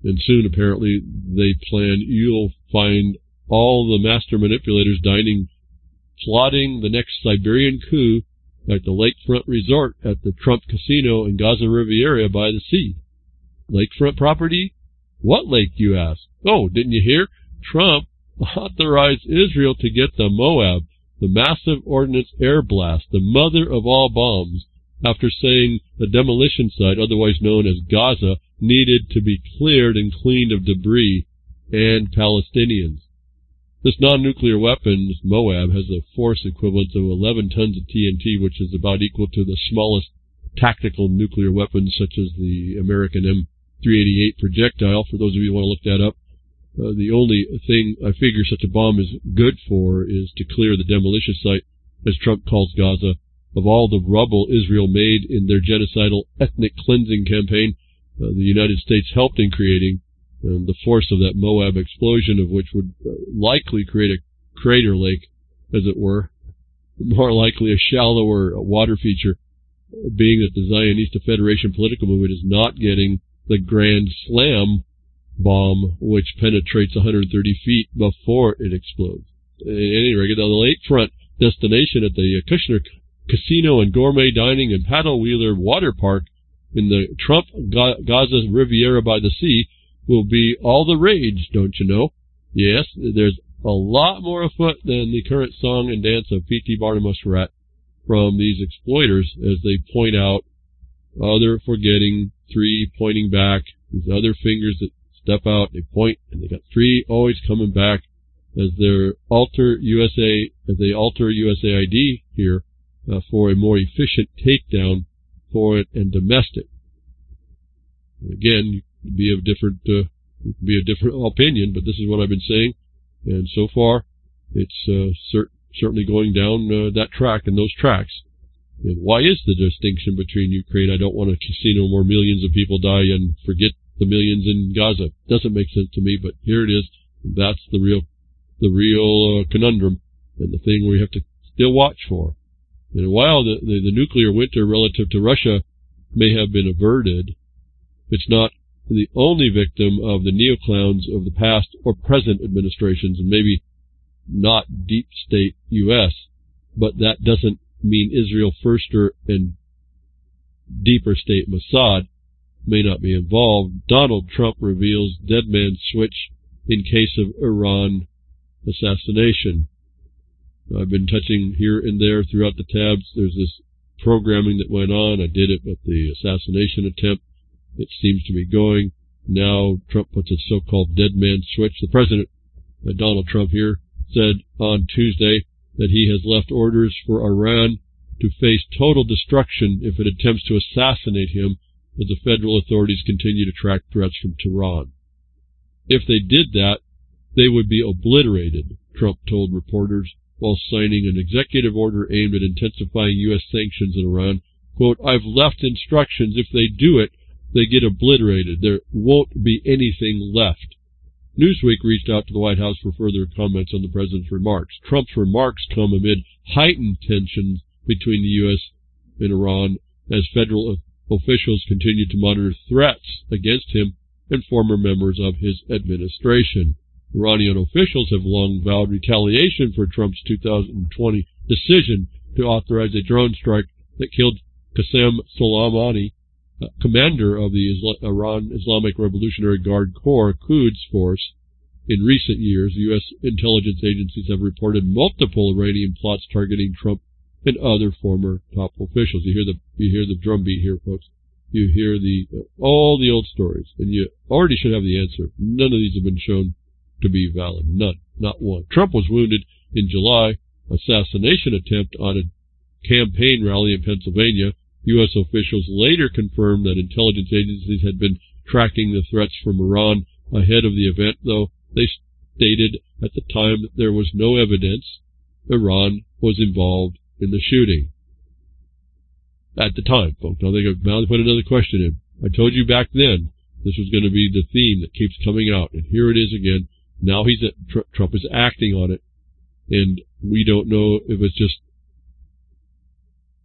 And soon, apparently, they plan, you'll find all the master manipulators plotting the next Siberian coup at the lakefront resort at the Trump Casino in Gaza Riviera by the sea. Lakefront property? What lake, you ask? Oh, didn't you hear? Trump authorized Israel to get the Moab, the massive ordnance air blast, the mother of all bombs, after saying the demolition site, otherwise known as Gaza, needed to be cleared and cleaned of debris and Palestinians. This non-nuclear weapon, this Moab, has a force equivalent of 11 tons of TNT, which is about equal to the smallest tactical nuclear weapons, such as the American M388 projectile, for those of you who want to look that up. The only thing I figure such a bomb is good for is to clear the demolition site, as Trump calls Gaza, of all the rubble Israel made in their genocidal ethnic cleansing campaign. The United States helped in creating, and the force of that Moab explosion, of which would likely create a crater lake, as it were, more likely a shallower water feature, being that the Zionist Federation political movement is not getting the Grand Slam bomb, which penetrates 130 feet before it explodes. At any rate, the lakefront destination at the Kushner Casino and Gourmet Dining and Paddle Wheeler Water Park in the Trump Gaza Riviera by the Sea will be all the rage, don't you know? Yes, there's a lot more afoot than the current song and dance of P.T. Barnum Rat from these exploiters, as they point out other forgetting, three pointing back, these other fingers that step out, they point, and they got three always coming back as they alter USAID here for a more efficient takedown for it and domestic. Again, you can be of different opinion, but this is what I've been saying, and so far it's certainly going down that track and those tracks. And why is the distinction between Ukraine? I don't want a casino where millions of people die and forget the millions in Gaza. Doesn't make sense to me, but here it is. That's the real conundrum, and the thing we have to still watch for. And while the nuclear winter relative to Russia may have been averted, it's not the only victim of the neoclowns of the past or present administrations, and maybe not deep state U.S., but that doesn't mean Israel firster and deeper state Mossad may not be involved. Donald Trump reveals dead man switch in case of Iran assassination. I've been touching here and there throughout the tabs. There's this programming that went on. I did it with the assassination attempt. It seems to be going. Now Trump puts a so-called dead man switch. The president, Donald Trump here, said on Tuesday that he has left orders for Iran to face total destruction if it attempts to assassinate him, as the federal authorities continue to track threats from Tehran. If they did that, they would be obliterated, Trump told reporters while signing an executive order aimed at intensifying U.S. sanctions in Iran. Quote, "I've left instructions. If they do it, they get obliterated. There won't be anything left." Newsweek reached out to the White House for further comments on the president's remarks. Trump's remarks come amid heightened tensions between the U.S. and Iran as federal officials continue to monitor threats against him and former members of his administration. Iranian officials have long vowed retaliation for Trump's 2020 decision to authorize a drone strike that killed Qasem Soleimani, commander of the Iran Islamic Revolutionary Guard Corps Quds Force. In recent years, U.S. intelligence agencies have reported multiple Iranian plots targeting Trump and other former top officials. You hear the drumbeat here, folks. You hear all the old stories, and you already should have the answer. None of these have been shown to be valid. None. Not one. Trump was wounded in July assassination attempt on a campaign rally in Pennsylvania. U.S. officials later confirmed that intelligence agencies had been tracking the threats from Iran ahead of the event, though they stated at the time that there was no evidence Iran was involved in the shooting. At the time, folks. Now they put another question in. I told you back then this was going to be the theme that keeps coming out, and here it is again. Now Trump is acting on it, and we don't know if it's just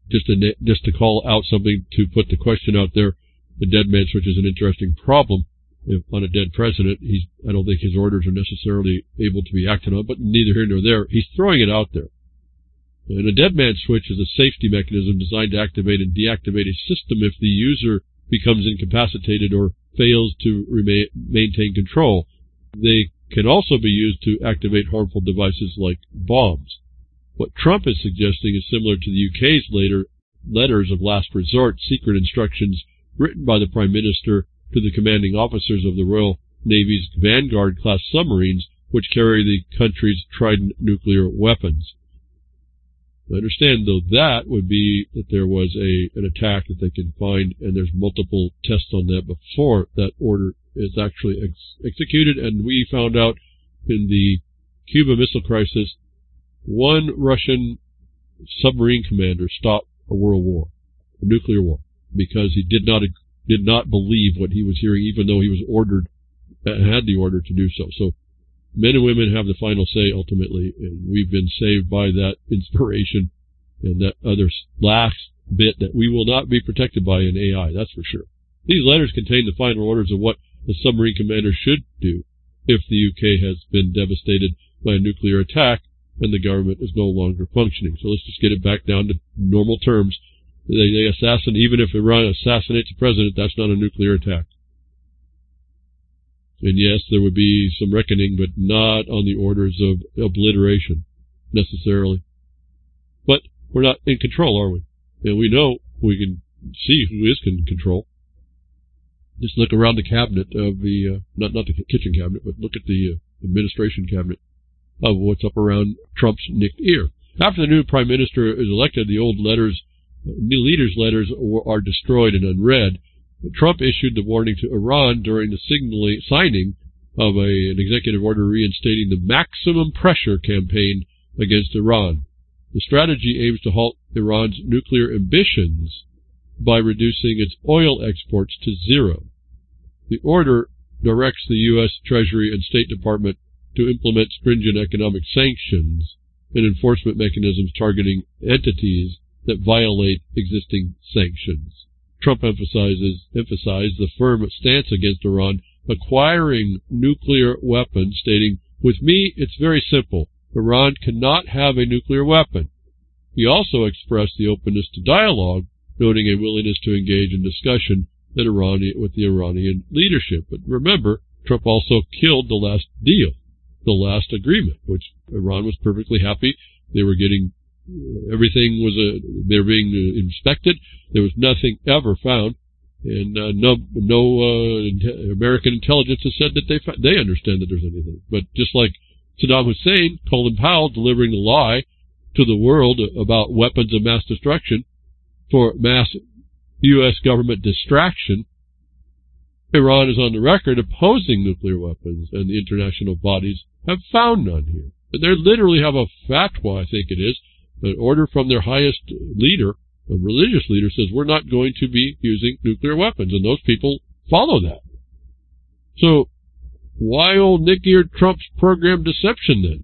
to call out something to put the question out there. The dead man switch is an interesting problem, if on a dead president. I don't think his orders are necessarily able to be acted on, but neither here nor there. He's throwing it out there. And a dead man switch is a safety mechanism designed to activate and deactivate a system if the user becomes incapacitated or fails to maintain control. They can also be used to activate harmful devices like bombs. What Trump is suggesting is similar to the UK's later letters of last resort, secret instructions written by the Prime Minister to the commanding officers of the Royal Navy's Vanguard-class submarines, which carry the country's Trident nuclear weapons. I understand, though, that would be that there was an attack that they can find, and there's multiple tests on that before that order is actually executed. And we found out in the Cuba Missile Crisis, one Russian submarine commander stopped a world war, a nuclear war, because he did not believe what he was hearing, even though he was had the order to do so. So men and women have the final say ultimately, and we've been saved by that inspiration and that other last bit that we will not be protected by in AI, that's for sure. These letters contain the final orders of what the submarine commander should do if the UK has been devastated by a nuclear attack and the government is no longer functioning. So let's just get it back down to normal terms. They assassinate, even if Iran assassinates the president, that's not a nuclear attack. And yes, there would be some reckoning, but not on the orders of obliteration, necessarily. But we're not in control, are we? And we know we can see who is in control. Just look around the cabinet of the, not the kitchen cabinet, but look at the administration cabinet of what's up around Trump's nicked ear. After the new prime minister is elected, the old letters, new leaders' letters are destroyed and unread. Trump issued the warning to Iran during the signing of an executive order reinstating the maximum pressure campaign against Iran. The strategy aims to halt Iran's nuclear ambitions by reducing its oil exports to zero. The order directs the U.S. Treasury and State Department to implement stringent economic sanctions and enforcement mechanisms targeting entities that violate existing sanctions. Trump emphasized the firm stance against Iran acquiring nuclear weapons, stating, "With me, it's very simple. Iran cannot have a nuclear weapon." He also expressed the openness to dialogue, noting a willingness to engage in discussion with the Iranian leadership. But remember, Trump also killed the last deal, the last agreement, which Iran was perfectly happy. They were getting everything they were being inspected. There was nothing ever found, and no American intelligence has said that they understand that there's anything. But just like Saddam Hussein, Colin Powell delivering the lie to the world about weapons of mass destruction for mass U.S. government distraction, Iran is on the record opposing nuclear weapons, and the international bodies have found none here. They literally have a fatwa, I think it is, an order from their highest leader, a religious leader, says we're not going to be using nuclear weapons, and those people follow that. So why old Nick-ear Trump's program deception then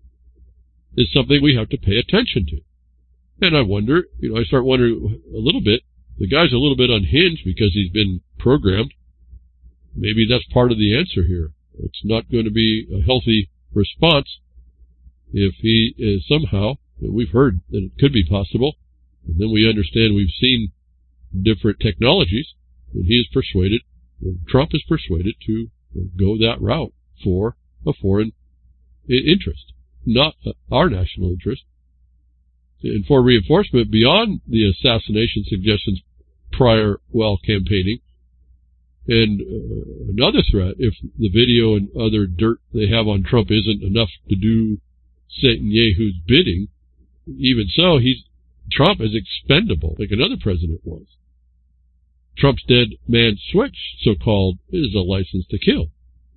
is something we have to pay attention to. And I wonder, I start wondering a little bit, the guy's a little bit unhinged because he's been programmed. Maybe that's part of the answer here. It's not going to be a healthy response if he is somehow, we've heard that it could be possible, and then we understand we've seen different technologies, and he is persuaded, Trump is persuaded to go that route for a foreign interest, not our national interest. And for reinforcement beyond the assassination suggestions prior while campaigning, and another threat, if the video and other dirt they have on Trump isn't enough to do Netanyahu's bidding, even so, Trump is expendable, like another president was. Trump's dead man switch, so-called, is a license to kill.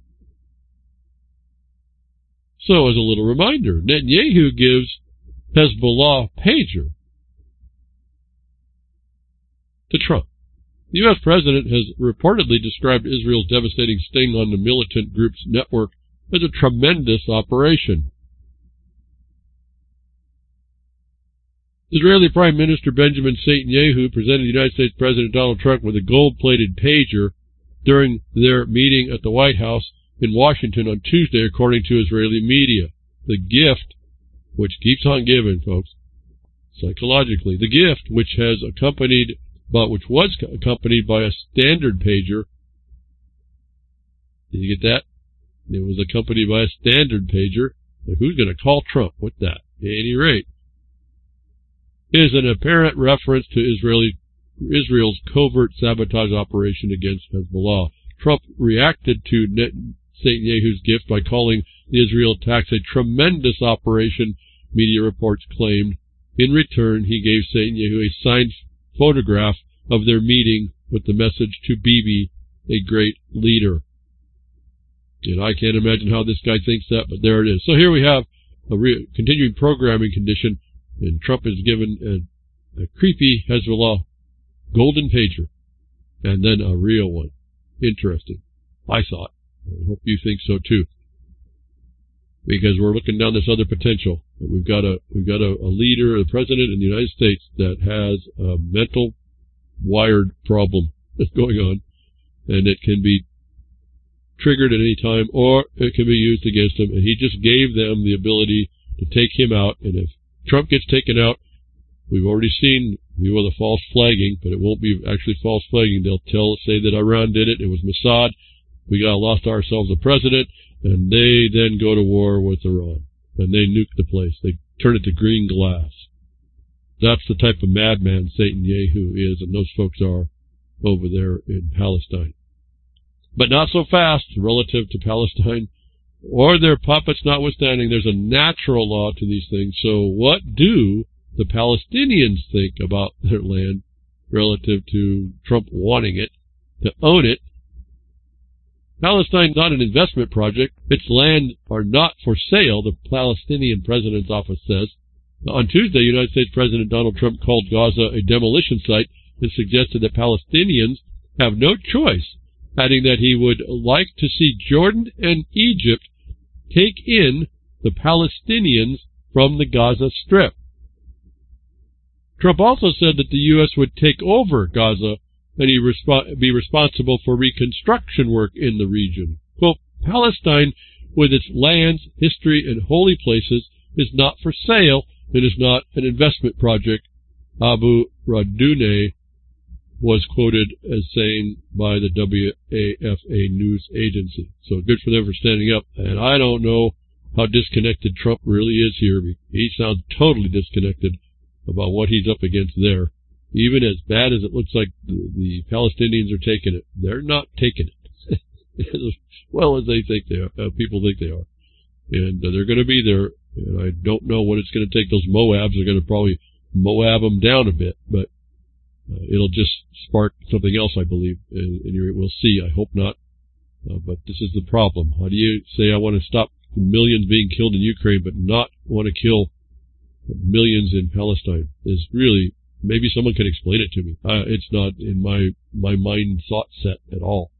So, as a little reminder, Netanyahu gives Hezbollah pager to Trump. The U.S. president has reportedly described Israel's devastating sting on the militant group's network as a tremendous operation. Israeli Prime Minister Benjamin Netanyahu presented United States President Donald Trump with a gold-plated pager during their meeting at the White House in Washington on Tuesday, according to Israeli media. The gift, which keeps on giving, folks, psychologically, the gift which was accompanied by a standard pager. Did you get that? It was accompanied by a standard pager. Who's going to call Trump with that? At any rate, is an apparent reference to Israel's covert sabotage operation against Hezbollah. Trump reacted to Netanyahu's gift by calling the Israel attacks a tremendous operation, media reports claimed. In return, he gave Netanyahu a signed photograph of their meeting with the message to Bibi, a great leader. And I can't imagine how this guy thinks that, but there it is. So here we have a continuing programming condition, and Trump is given a creepy Hezbollah golden pager, and then a real one. Interesting. I thought. I hope you think so too. Because we're looking down this other potential. We've got a leader, a president in the United States that has a mental wired problem that's going on, and it can be triggered at any time, or it can be used against him, and he just gave them the ability to take him out. And if Trump gets taken out, we've already seen the false flagging, but it won't be actually false flagging. They'll say that Iran did it. It was Mossad. We lost ourselves a president, and they then go to war with Iran, and they nuke the place. They turn it to green glass. That's the type of madman Netanyahu is, and those folks are over there in Palestine. But not so fast relative to Palestine or their puppets notwithstanding. There's a natural law to these things. So what do the Palestinians think about their land relative to Trump wanting it, to own it? Palestine is not an investment project. Its land are not for sale, the Palestinian president's office says. On Tuesday, United States President Donald Trump called Gaza a demolition site and suggested that Palestinians have no choice, adding that he would like to see Jordan and Egypt take in the Palestinians from the Gaza Strip. Trump also said that the U.S. would take over Gaza and he be responsible for reconstruction work in the region. Quote, Palestine, with its lands, history, and holy places, is not for sale and is not an investment project, Abu Radouneh was quoted as saying by the WAFA news agency. So good for them for standing up. And I don't know how disconnected Trump really is here. He sounds totally disconnected about what he's up against there. Even as bad as it looks like the Palestinians are taking it, they're not taking it as well as they think they are. People think they are. And they're going to be there. And I don't know what it's going to take. Those Moabs are going to probably Moab them down a bit, but it'll just spark something else, I believe. And we'll see. I hope not. But this is the problem. How do you say I want to stop millions being killed in Ukraine, but not want to kill millions in Palestine? Is really, maybe someone can explain it to me. It's not in my mind thought set at all.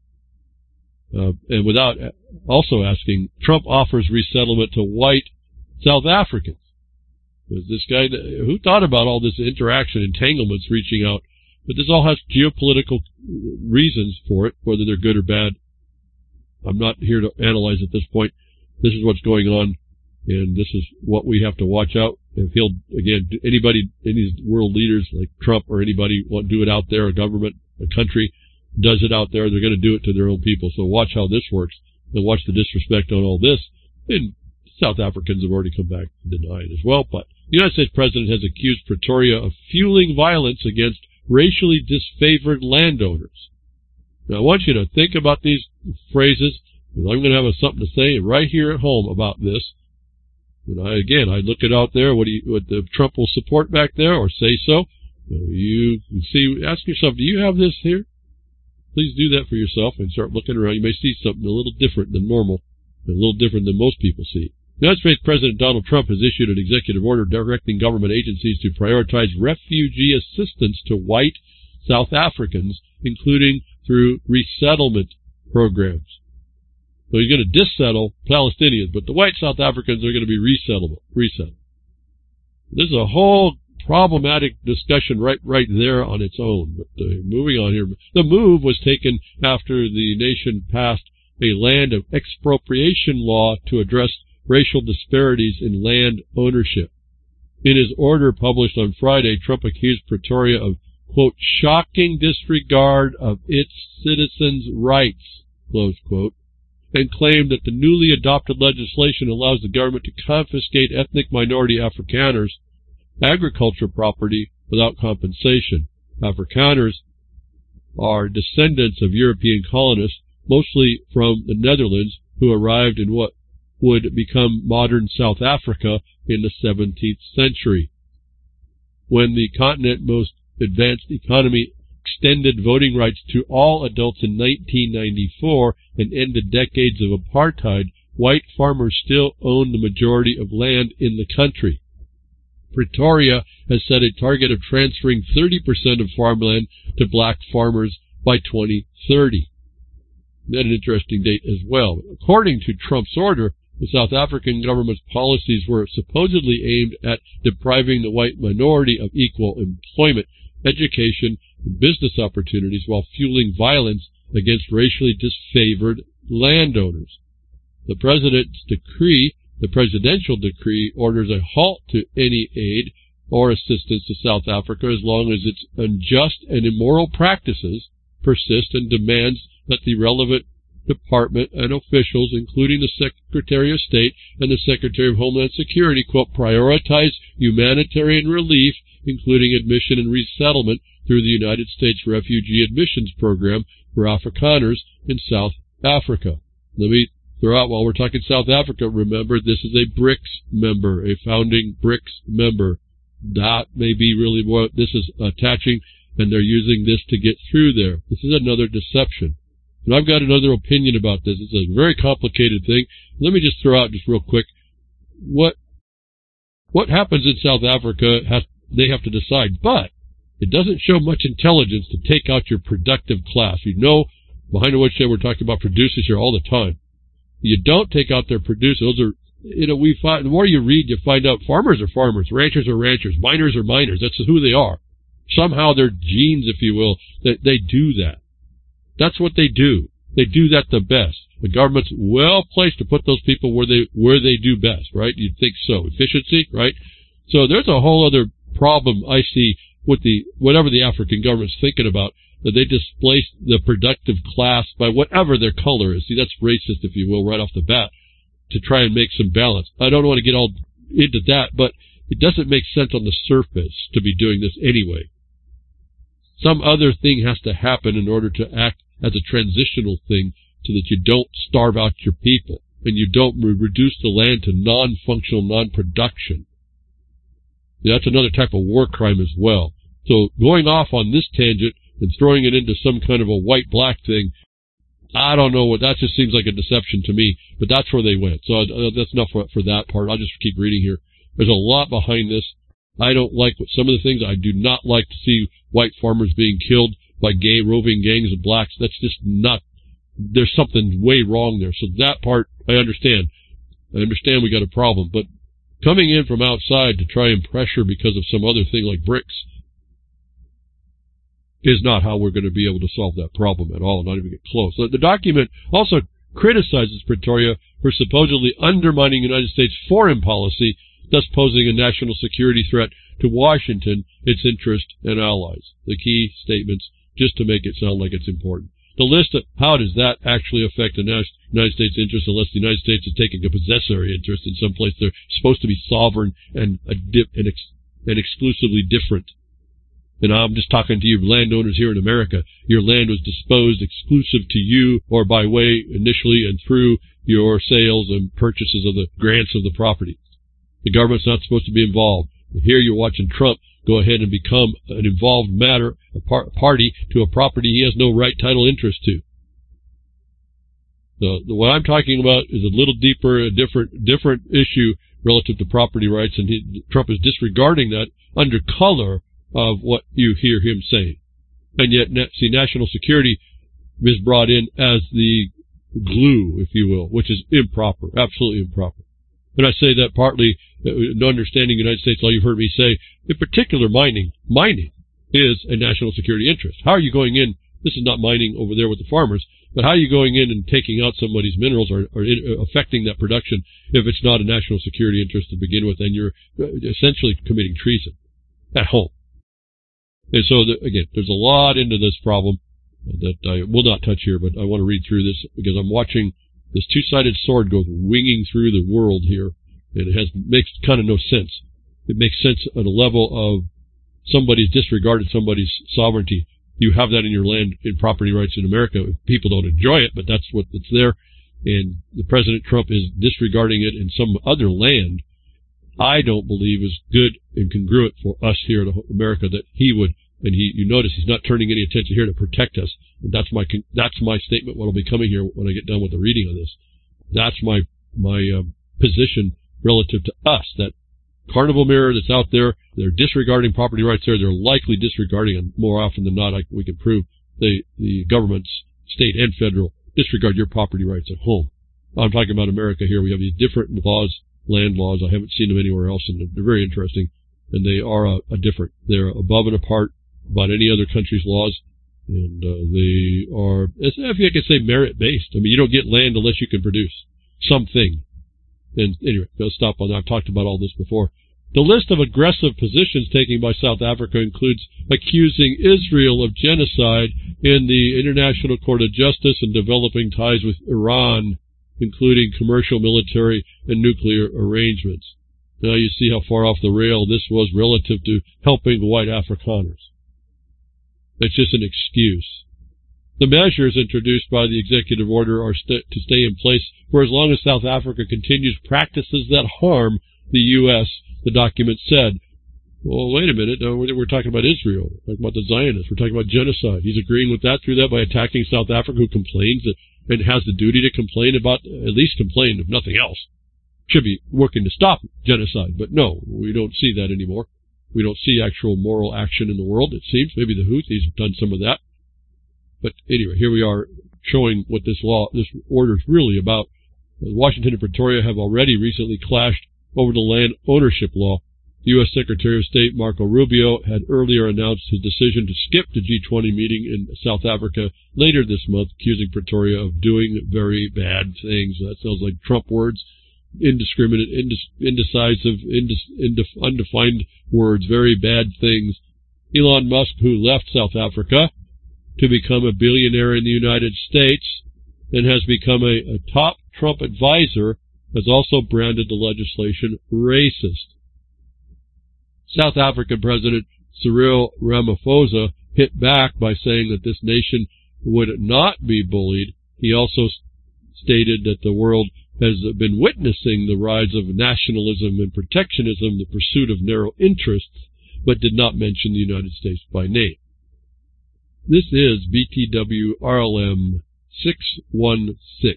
And without also asking, Trump offers resettlement to white South Africans. There's this guy who thought about all this interaction, entanglements reaching out, but this all has geopolitical reasons for it, whether they're good or bad. I'm not here to analyze at this point. This is what's going on, and this is what we have to watch out. If he'll, again, anybody, any world leaders like Trump or anybody want to do it out there, a government, a country does it out there, they're going to do it to their own people. So watch how this works, and watch the disrespect on all this. And South Africans have already come back and denied as well. But the United States president has accused Pretoria of fueling violence against racially disfavored landowners. Now, I want you to think about these phrases, because I'm going to have something to say right here at home about this. And I look it out there. What the Trump will support back there, or say so. You can see. Ask yourself, do you have this here? Please do that for yourself and start looking around. You may see something a little different than normal, and a little different than most people see. The United States President Donald Trump has issued an executive order directing government agencies to prioritize refugee assistance to white South Africans, including through resettlement programs. So he's going to dissettle Palestinians, but the white South Africans are going to be resettled. This is a whole problematic discussion right there on its own. But moving on here, the move was taken after the nation passed a land of expropriation law to address racial disparities in land ownership. In his order published on Friday, Trump accused Pretoria of, quote, shocking disregard of its citizens' rights, close quote, and claimed that the newly adopted legislation allows the government to confiscate ethnic minority Afrikaners' agriculture property without compensation. Afrikaners are descendants of European colonists, mostly from the Netherlands, who arrived in what would become modern South Africa in the 17th century. When the continent's most advanced economy extended voting rights to all adults in 1994 and ended decades of apartheid, white farmers still own the majority of land in the country. Pretoria has set a target of transferring 30% of farmland to black farmers by 2030. That's an interesting date as well. According to Trump's order, the South African government's policies were supposedly aimed at depriving the white minority of equal employment, education, and business opportunities while fueling violence against racially disfavored landowners. The presidential decree orders a halt to any aid or assistance to South Africa as long as its unjust and immoral practices persist, and demands that the relevant department and officials, including the Secretary of State and the Secretary of Homeland Security, quote, prioritize humanitarian relief, including admission and resettlement through the United States Refugee Admissions Program for Afrikaners in South Africa. Let me throw out, while we're talking South Africa, remember this is a BRICS member, a founding BRICS member. That may be really what this is attaching, and they're using this to get through there. This is another deception. And I've got another opinion about this. It's a very complicated thing. Let me just throw out just real quick. What happens in South Africa, they have to decide. But it doesn't show much intelligence to take out your productive class. You know, behind the woodshed, we're talking about producers here all the time. You don't take out their producers. Those are, the more you read, you find out farmers are farmers, ranchers are ranchers, miners are miners. That's who they are. Somehow their genes, if you will, they do that. That's what they do. They do that the best. The government's well placed to put those people where they do best, right? You'd think so. Efficiency, right? So there's a whole other problem I see with whatever the African government's thinking about, that they displace the productive class by whatever their color is. See, that's racist, if you will, right off the bat, to try and make some balance. I don't want to get all into that, but it doesn't make sense on the surface to be doing this anyway. Some other thing has to happen in order to act as a transitional thing so that you don't starve out your people and you don't reduce the land to non-functional, non-production. That's another type of war crime as well. So going off on this tangent and throwing it into some kind of a white-black thing, I don't know that just seems like a deception to me, but that's where they went. So that's enough for that part. I'll just keep reading here. There's a lot behind this. I don't like some of the things. I do not like to see white farmers being killed by roving gangs of blacks. That's just not, there's something way wrong there. So that part, I understand. I understand we got a problem, but coming in from outside to try and pressure because of some other thing like BRICS is not how we're going to be able to solve that problem at all, not even get close. So the document also criticizes Pretoria for supposedly undermining United States foreign policy, thus posing a national security threat to Washington, its interests, and allies. The key statements, just to make it sound like it's important. The list of how does that actually affect the United States interest unless the United States is taking a possessory interest in some place they're supposed to be sovereign and exclusively different. And I'm just talking to you landowners here in America. Your land was disposed exclusive to you or by way initially and through your sales and purchases of the grants of the property. The government's not supposed to be involved. Here you're watching Trump go ahead and become an involved party to a property he has no right, title, interest to. What I'm talking about is a little deeper, a different issue relative to property rights, and Trump is disregarding that under color of what you hear him saying. And yet, see, national security is brought in as the glue, if you will, which is improper, absolutely improper. And I say that partly understanding the United States, all you've heard me say, in particular mining is a national security interest. How are you going in? This is not mining over there with the farmers, but how are you going in and taking out somebody's minerals or affecting that production if it's not a national security interest to begin with, and you're essentially committing treason at home? And so, again, there's a lot into this problem that I will not touch here, but I want to read through this because I'm watching this two-sided sword go winging through the world here, and it makes kind of no sense. It makes sense at a level of somebody's disregarded somebody's sovereignty. You have that in your land, in property rights in America. People don't enjoy it, but that's it's there. And the President Trump is disregarding it in some other land. I don't believe is good and congruent for us here in America that he would. And you notice he's not turning any attention here to protect us. And that's my statement. What'll be coming here when I get done with the reading of this. That's my position relative to us. That Carnival Mirror that's out there, they're disregarding property rights there. They're likely disregarding, and more often than not, we can prove the governments, state and federal, disregard your property rights at home. I'm talking about America here. We have these different laws, land laws. I haven't seen them anywhere else, and they're very interesting. And they are different. They're above and apart about any other country's laws, and they are, if I could say, merit-based. I mean, you don't get land unless you can produce something. And anyway, I'll stop on that. I've talked about all this before. The list of aggressive positions taken by South Africa includes accusing Israel of genocide in the International Court of Justice and developing ties with Iran, including commercial, military, and nuclear arrangements. Now you see how far off the rail this was relative to helping white Afrikaners. It's just an excuse. The measures introduced by the executive order are to stay in place for as long as South Africa continues practices that harm the U.S., the document said. Well, wait a minute. We're talking about Israel. We're talking about the Zionists. We're talking about genocide. He's agreeing with that through that by attacking South Africa, who complains and has the duty to complain about, at least complain, if nothing else. Should be working to stop genocide. But no, we don't see that anymore. We don't see actual moral action in the world, it seems. Maybe the Houthis have done some of that. But anyway, here we are showing what this order is really about. Washington and Pretoria have already recently clashed over the land ownership law. The U.S. Secretary of State Marco Rubio had earlier announced his decision to skip the G20 meeting in South Africa later this month, accusing Pretoria of doing very bad things. That sounds like Trump words. Indiscriminate, indecisive, undefined words, very bad things. Elon Musk, who left South Africa to become a billionaire in the United States and has become a top Trump advisor, has also branded the legislation racist. South African President Cyril Ramaphosa hit back by saying that this nation would not be bullied. He also stated that the world has been witnessing the rise of nationalism and protectionism, the pursuit of narrow interests, but did not mention the United States by name. This is BTW RLM 616.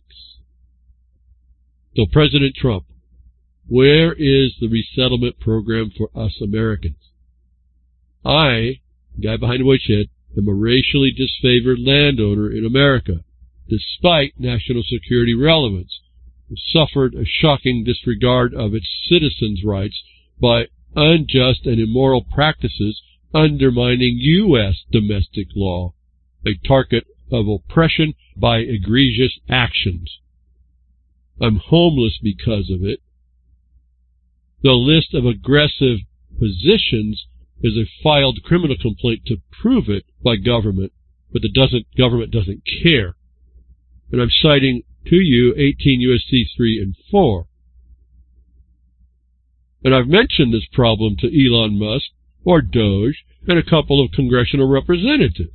So President Trump, where is the resettlement program for us Americans? I, the guy behind the woodshed, am a racially disfavored landowner in America, despite national security relevance, who suffered a shocking disregard of its citizens' rights by unjust and immoral practices undermining U.S. domestic law, a target of oppression by egregious actions. I'm homeless because of it. The list of aggressive positions is a filed criminal complaint to prove it by government, but the government doesn't care. And I'm citing to you 18 U.S.C. 3 and 4. And I've mentioned this problem to Elon Musk, or Doge, and a couple of congressional representatives.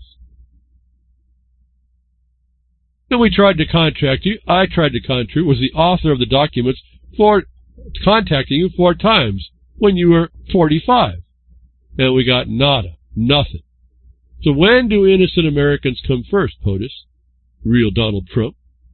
And we tried to contact you. I tried to contact you, was the author of the documents, for contacting you 4 times when you were 45. And we got nada, nothing. So when do innocent Americans come first, POTUS? Real Donald Trump?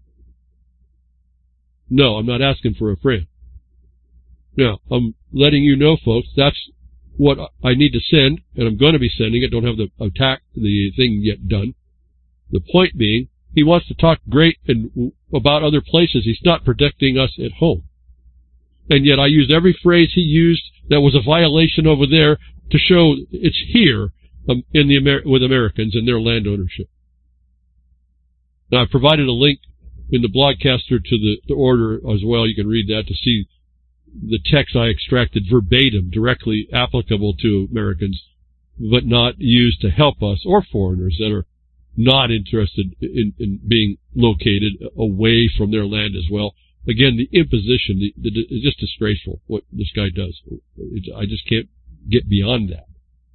No, I'm not asking for a friend. Now, I'm letting you know, folks, that's what I need to send, and I'm going to be sending it. Don't have the thing yet done. The point being, he wants to talk great and about other places. He's not protecting us at home. And yet I used every phrase he used that was a violation over there to show it's here with Americans and their land ownership. Now, I've provided a link in the blogcaster to the order as well. You can read that to see the text I extracted verbatim, directly applicable to Americans, but not used to help us or foreigners that are not interested in being located away from their land as well. Again, the imposition is just disgraceful, what this guy does. I just can't get beyond that.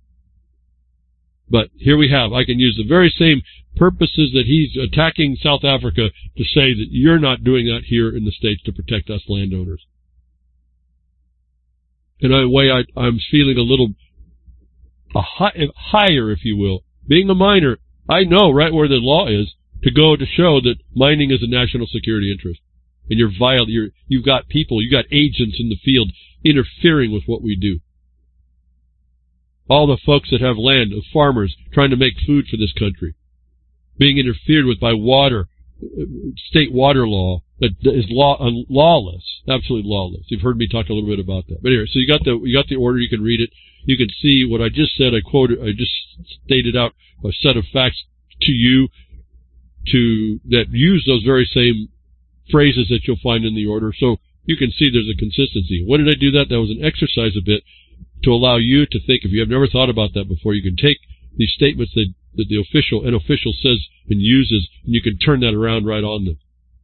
But here we have, I can use the very same purposes that he's attacking South Africa to say that you're not doing that here in the States to protect us landowners. In a way, I'm feeling a little higher, if you will. Being a miner, I know right where the law is to go to show that mining is a national security interest. And you've got people, you've got agents in the field interfering with what we do. All the folks that have land, the farmers trying to make food for this country, being interfered with by state water law that is lawless, absolutely lawless. You've heard me talk a little bit about that. But anyway, so you got the order. You can read it. You can see what I just said. I just stated out a set of facts to you that use those very same phrases that you'll find in the order. So you can see there's a consistency. When did I do that? That was an exercise a bit to allow you to think. If you have never thought about that before, you can take these statements that the official says and uses, and you can turn that around right on them.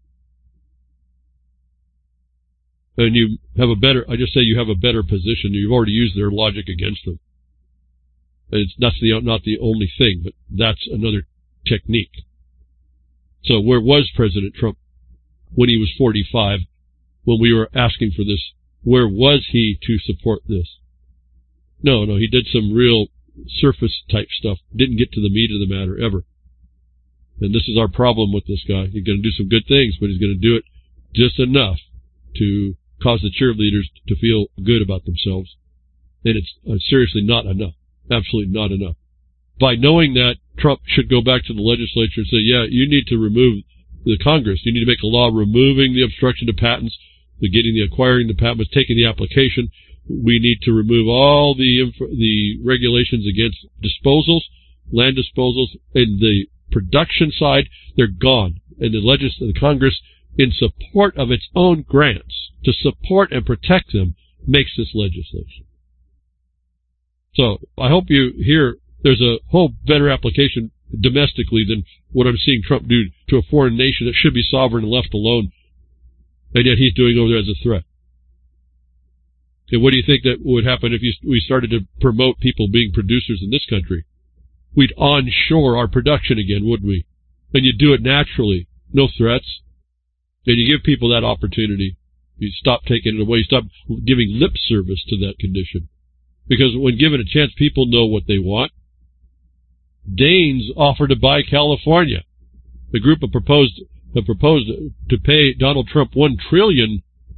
And you have I just say you have a better position. You've already used their logic against them. And that's not the only thing, but that's another technique. So where was President Trump when he was 45, when we were asking for this? Where was he to support this? No, he did some real surface type stuff. Didn't get to the meat of the matter ever. And this is our problem with this guy. He's going to do some good things, but he's going to do it just enough to cause the cheerleaders to feel good about themselves. And it's seriously not enough. Absolutely not enough. By knowing that, Trump should go back to the legislature and say, yeah, you need to remove the Congress. You need to make a law removing the obstruction to patents, acquiring the patents, taking the application. We need to remove all the regulations against disposals, land disposals, and the production side. They're gone. And the Congress, in support of its own grants, to support and protect them, makes this legislation. So I hope you hear there's a whole better application domestically than what I'm seeing Trump do to a foreign nation that should be sovereign and left alone, and yet he's doing over there as a threat. And what do you think that would happen if we started to promote people being producers in this country? We'd onshore our production again, wouldn't we? And you'd do it naturally, no threats. And you give people that opportunity. You stop taking it away. You stop giving lip service to that condition. Because when given a chance, people know what they want. Danes offer to buy California. The group have proposed to pay Donald Trump $1 trillion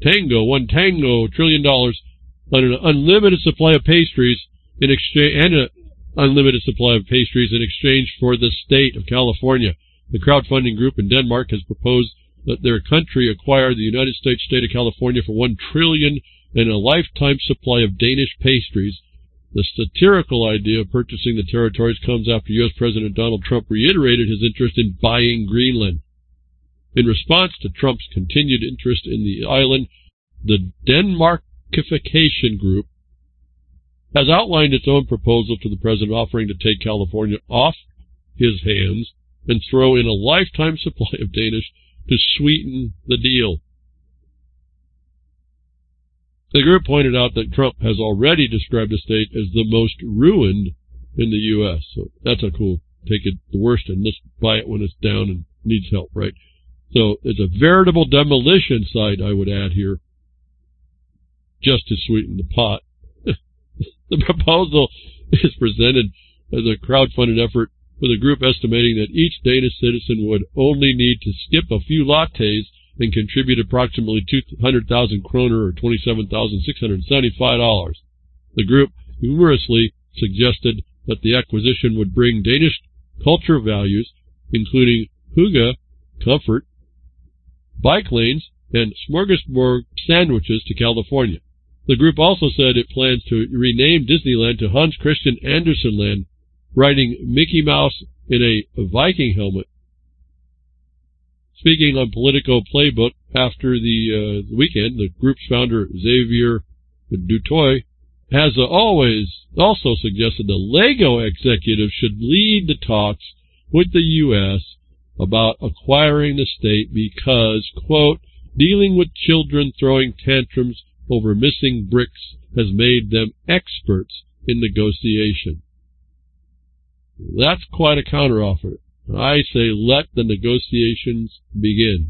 on an unlimited supply of pastries in exchange for the state of California. The crowdfunding group in Denmark has proposed that their country acquire the United States state of California for $1 trillion and a lifetime supply of Danish pastries. The satirical idea of purchasing the territories comes after U.S. President Donald Trump reiterated his interest in buying Greenland. In response to Trump's continued interest in the island, the Denmarkification Group has outlined its own proposal to the president, offering to take California off his hands and throw in a lifetime supply of Danish to sweeten the deal. The group pointed out that Trump has already described the state as the most ruined in the U.S. So that's a cool, take it the worst and let's buy it when it's down and needs help, right? So it's a veritable demolition site, I would add here, just to sweeten the pot. The proposal is presented as a crowdfunded effort with a group estimating that each Danish citizen would only need to skip a few lattes and contribute approximately 200,000 kroner or $27,675. The group humorously suggested that the acquisition would bring Danish culture values, including hygge, comfort, bike lanes, and smorgasbord sandwiches to California. The group also said it plans to rename Disneyland to Hans Christian Andersen Land, writing Mickey Mouse in a Viking helmet. Speaking on Politico Playbook after the weekend, the group's founder, Xavier Dutoy, has always also suggested the LEGO executives should lead the talks with the U.S. about acquiring the state because, quote, dealing with children throwing tantrums over missing bricks has made them experts in negotiation. That's quite a counteroffer. I say let the negotiations begin.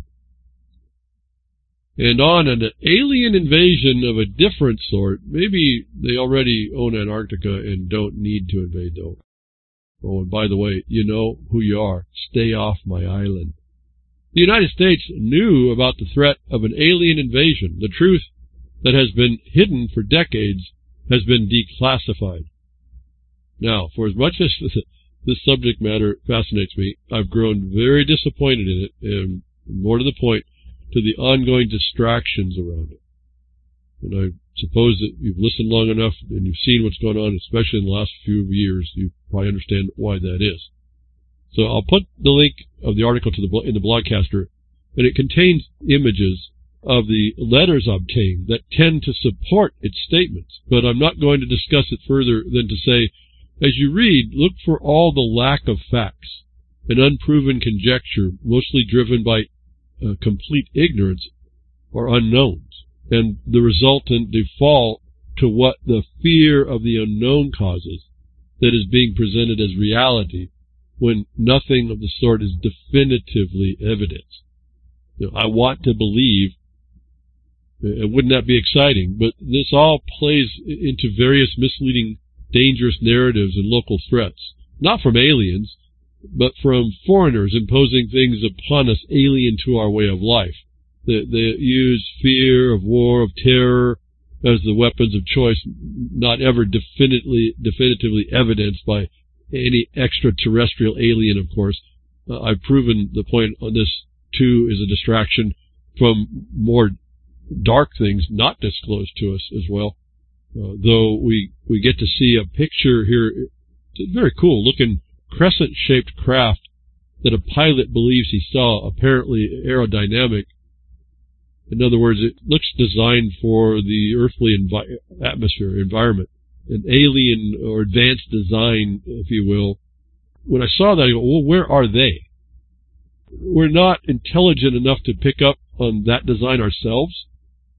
And on an alien invasion of a different sort, maybe they already own Antarctica and don't need to invade, though. Oh, and by the way, you know who you are. Stay off my island. The United States knew about the threat of an alien invasion. The truth that has been hidden for decades has been declassified. Now, for as much as this subject matter fascinates me, I've grown very disappointed in it, and more to the point, to the ongoing distractions around it. And I suppose that you've listened long enough and you've seen what's going on, especially in the last few years. You probably understand why that is. So I'll put the link of the article in the Blogcaster, and it contains images of the letters obtained that tend to support its statements. But I'm not going to discuss it further than to say, as you read, look for all the lack of facts and unproven conjecture, mostly driven by complete ignorance or unknowns, and the resultant default to what the fear of the unknown causes that is being presented as reality when nothing of the sort is definitively evidenced. You know, I want to believe, wouldn't that be exciting? But this all plays into various misleading, dangerous narratives and local threats, not from aliens, but from foreigners imposing things upon us alien to our way of life. They use fear of war, of terror as the weapons of choice, not ever definitively evidenced by any extraterrestrial alien, of course. I've proven the point on this, too, is a distraction from more dark things not disclosed to us as well. Though we get to see a picture here, it's very cool looking crescent-shaped craft that a pilot believes he saw, apparently aerodynamic. In other words, it looks designed for the earthly environment, an alien or advanced design, if you will. When I saw that, I go, well, where are they? We're not intelligent enough to pick up on that design ourselves.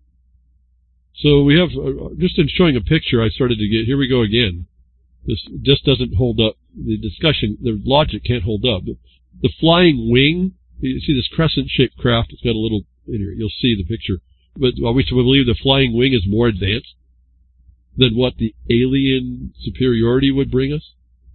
So we have, just in showing a picture, I started to get, here we go again. This just doesn't hold up. The discussion, the logic can't hold up. The flying wing, you see this crescent-shaped craft, it's got a little, in here, you'll see the picture. But are we to believe the flying wing is more advanced than what the alien superiority would bring us?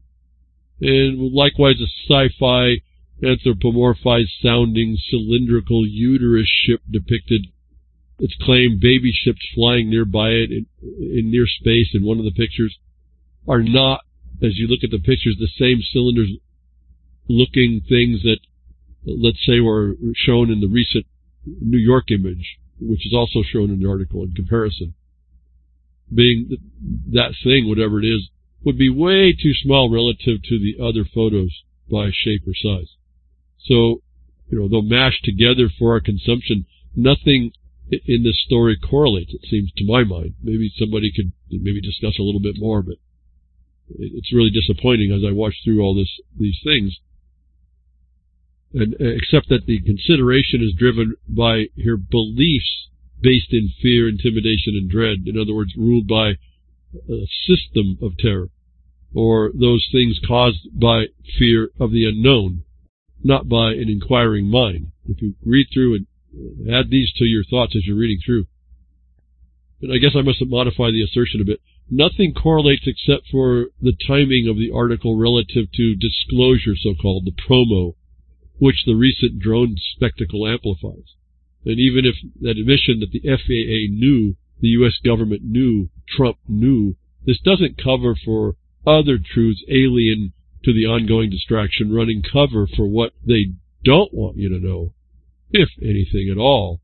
And likewise, a sci-fi, anthropomorphized sounding, cylindrical uterus ship depicted. It's claimed baby ships flying nearby it in near space in one of the pictures are not, as you look at the pictures, the same cylinders looking things that, let's say, were shown in the recent New York image, which is also shown in the article in comparison. Being that thing, whatever it is, would be way too small relative to the other photos by shape or size. So, though mashed together for our consumption, nothing in this story correlates, it seems, to my mind. Maybe somebody could discuss a little bit more, but it's really disappointing as I watch through all these things. And except that the consideration is driven by her beliefs based in fear, intimidation, and dread. In other words, ruled by a system of terror, or those things caused by fear of the unknown, not by an inquiring mind. If you read through and add these to your thoughts as you're reading through. And I guess I must modify the assertion a bit. Nothing correlates except for the timing of the article relative to disclosure, so-called, the promo, which the recent drone spectacle amplifies. And even if that admission that the FAA knew, the U.S. government knew, Trump knew, this doesn't cover for other truths alien to the ongoing distraction, running cover for what they don't want you to know, if anything at all.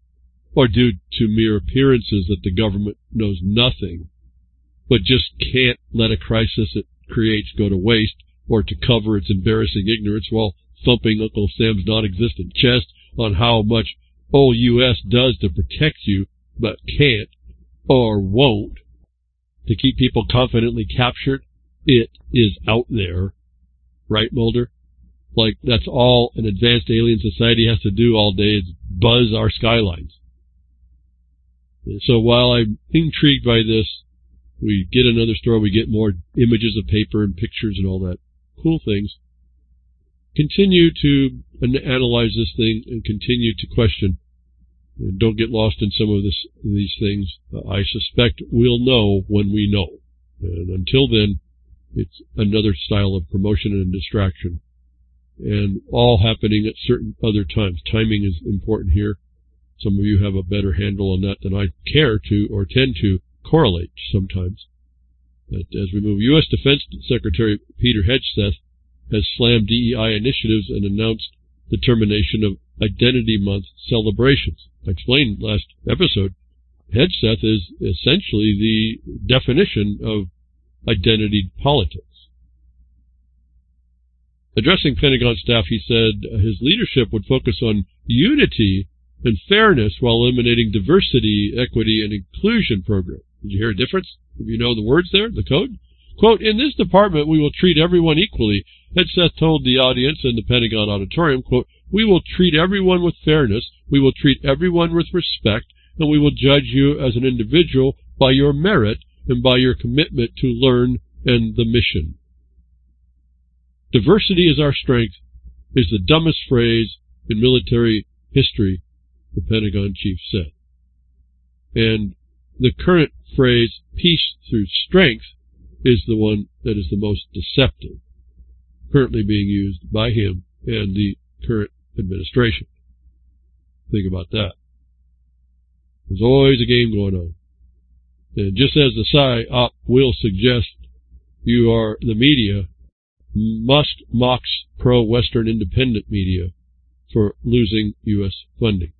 or due to mere appearances that the government knows nothing, but just can't let a crisis it creates go to waste, or to cover its embarrassing ignorance while thumping Uncle Sam's non-existent chest on how much old U.S. does to protect you, but can't or won't, to keep people confidently captured. It is out there. Right, Mulder? Like, that's all an advanced alien society has to do all day is buzz our skylines. And so while I'm intrigued by this, we get another story, we get more images of paper and pictures and all that cool things. Continue to analyze this thing and continue to question. And don't get lost in some of these things. I suspect we'll know when we know. And until then, it's another style of promotion and distraction. And all happening at certain other times. Timing is important here. Some of you have a better handle on that than I care to or tend to correlate sometimes. But as we move, U.S. Defense Secretary Peter Hegseth has slammed DEI initiatives and announced the termination of Identity Month celebrations. I explained last episode, Hegseth is essentially the definition of identity politics. Addressing Pentagon staff, he said his leadership would focus on unity and fairness while eliminating diversity, equity, and inclusion programs. Did you hear a difference? If you know the words there, the code? Quote, in this department, we will treat everyone equally. Hegseth told the audience in the Pentagon auditorium, quote, we will treat everyone with fairness, we will treat everyone with respect, and we will judge you as an individual by your merit and by your commitment to learn and the mission. Diversity is our strength is the dumbest phrase in military history, the Pentagon chief said. And the current phrase, peace through strength, is the one that is the most deceptive, currently being used by him and the current administration. Think about that. There's always a game going on. And just as the PSYOP will suggest, you are the media. Musk mocks pro-Western independent media for losing U.S. funding.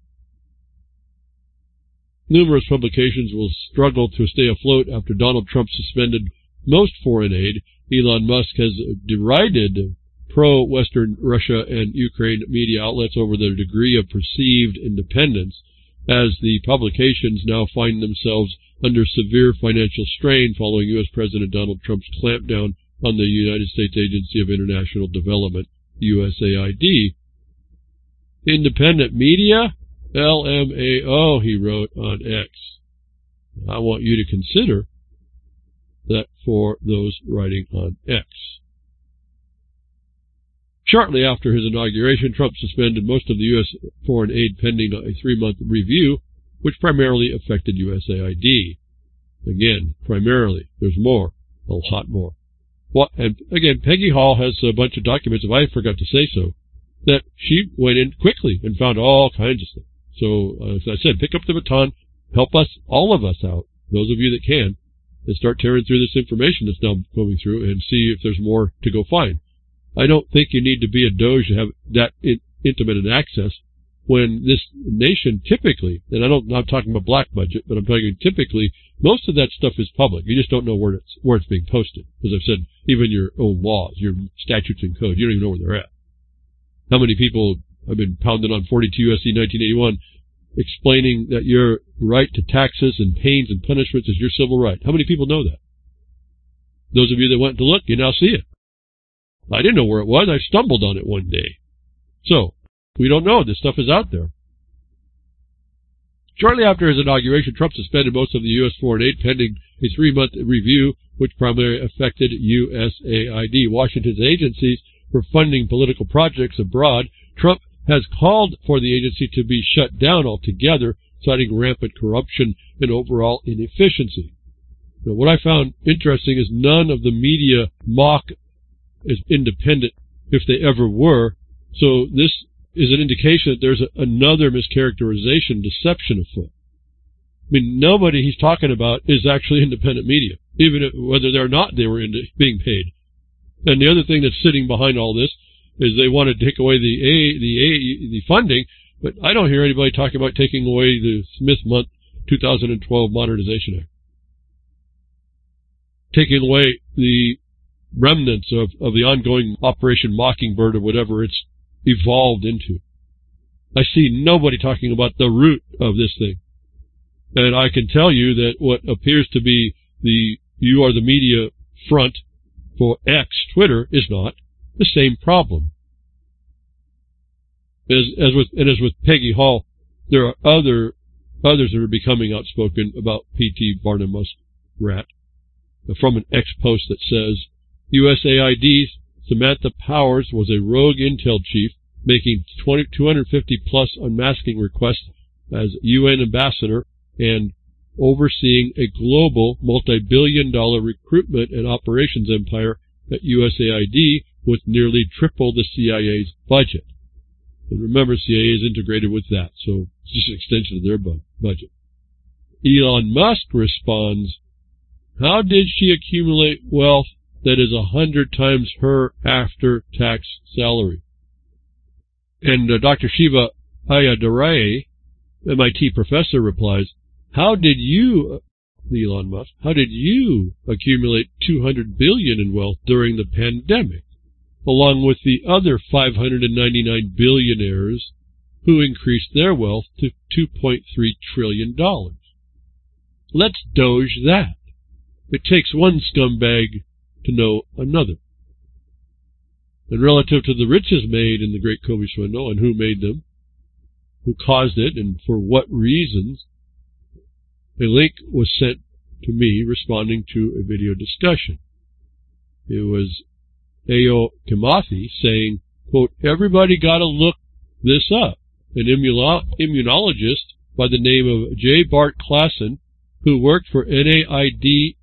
Numerous publications will struggle to stay afloat after Donald Trump suspended most foreign aid. Elon Musk has derided pro-Western Russia and Ukraine media outlets over their degree of perceived independence, as the publications now find themselves under severe financial strain following U.S. President Donald Trump's clampdown on the United States Agency of International Development, USAID. Independent media? LMAO, he wrote on X. I want you to consider that for those writing on X. Shortly after his inauguration, Trump suspended most of the U.S. foreign aid pending a 3-month review, which primarily affected USAID. Again, primarily. There's more. A lot more. Well, and again, Peggy Hall has a bunch of documents, if I forgot to say so, that she went in quickly and found all kinds of stuff. So, as I said, pick up the baton, help us, all of us out, those of you that can, and start tearing through this information that's now coming through and see if there's more to go find. I don't think you need to be a Doge to have that intimate an access when this nation typically, and I'm not talking about black budget, but I'm talking typically, most of that stuff is public. You just don't know where it's being posted. As I've said, even your own laws, your statutes and codes, you don't even know where they're at. How many people have been pounding on 42 U.S.C. 1981 explaining that your right to taxes and pains and punishments is your civil right? How many people know that? Those of you that went to look, you now see it. I didn't know where it was. I stumbled on it one day. So, we don't know. This stuff is out there. Shortly after his inauguration, Trump suspended most of the U.S. foreign aid pending a 3-month review, which primarily affected USAID, Washington's agencies for funding political projects abroad. Trump has called for the agency to be shut down altogether, citing rampant corruption and overall inefficiency. Now, what I found interesting is none of the media mock as independent, if they ever were. So this is an indication that there's another mischaracterization, deception afoot. I mean, nobody he's talking about is actually independent media, even if, whether they're not they were being paid. And the other thing that's sitting behind all this is they want to take away the funding, But I don't hear anybody talking about taking away the Smith-Mundt 2012 Modernization Act. Taking away the remnants of the ongoing Operation Mockingbird or whatever it's evolved into. I see nobody talking about the root of this thing. And I can tell you that what appears to be you are the media front for X, Twitter, is not the same problem. As with Peggy Hall, there are others that are becoming outspoken about P.T. Barnum Muskrat from an X post that says, USAID's Samantha Powers was a rogue intel chief making 250-plus unmasking requests as UN ambassador and overseeing a global multi-billion-dollar recruitment and operations empire at USAID with nearly triple the CIA's budget. And remember, CIA is integrated with that, so it's just an extension of their budget. Elon Musk responds, how did she accumulate wealth that is 100 times her after-tax salary? And Dr. Shiva Ayyadurai, MIT professor, replies, how did you, Elon Musk, how did you accumulate $200 billion in wealth during the pandemic, along with the other 599 billionaires who increased their wealth to $2.3 trillion? Let's doge that. It takes one scumbag to know another. And relative to the riches made in the Great COVID swindle and who made them, who caused it, and for what reasons, a link was sent to me responding to a video discussion. It was Ayo Kimathi saying, quote, everybody got to look this up. An immunologist by the name of J. Bart Klassen, who worked for NIH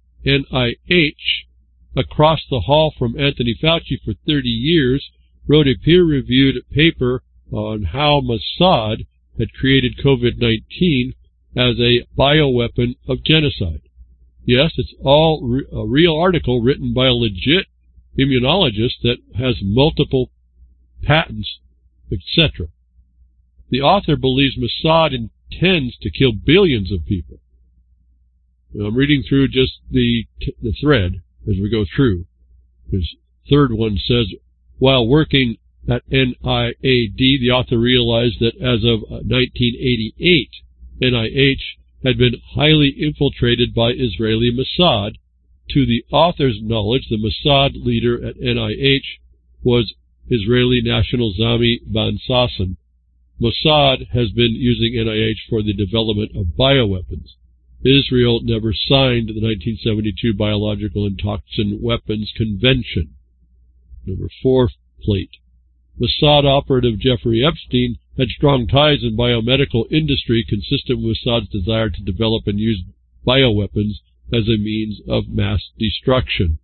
across the hall from Anthony Fauci for 30 years, wrote a peer-reviewed paper on how Mossad had created COVID-19 as a bioweapon of genocide. Yes, it's all a real article written by a legit immunologist that has multiple patents, etc. The author believes Mossad intends to kill billions of people. Now, I'm reading through just the thread as we go through. His third one says, while working at NIAID, the author realized that as of 1988, NIH had been highly infiltrated by Israeli Mossad. To the author's knowledge, the Mossad leader at NIH was Israeli national Zami Ben-Sasson. Mossad has been using NIH for the development of bioweapons. Israel never signed the 1972 Biological and Toxin Weapons Convention. Number 4 plate. Mossad operative Jeffrey Epstein had strong ties in biomedical industry consistent with Mossad's desire to develop and use bioweapons as a means of mass destruction.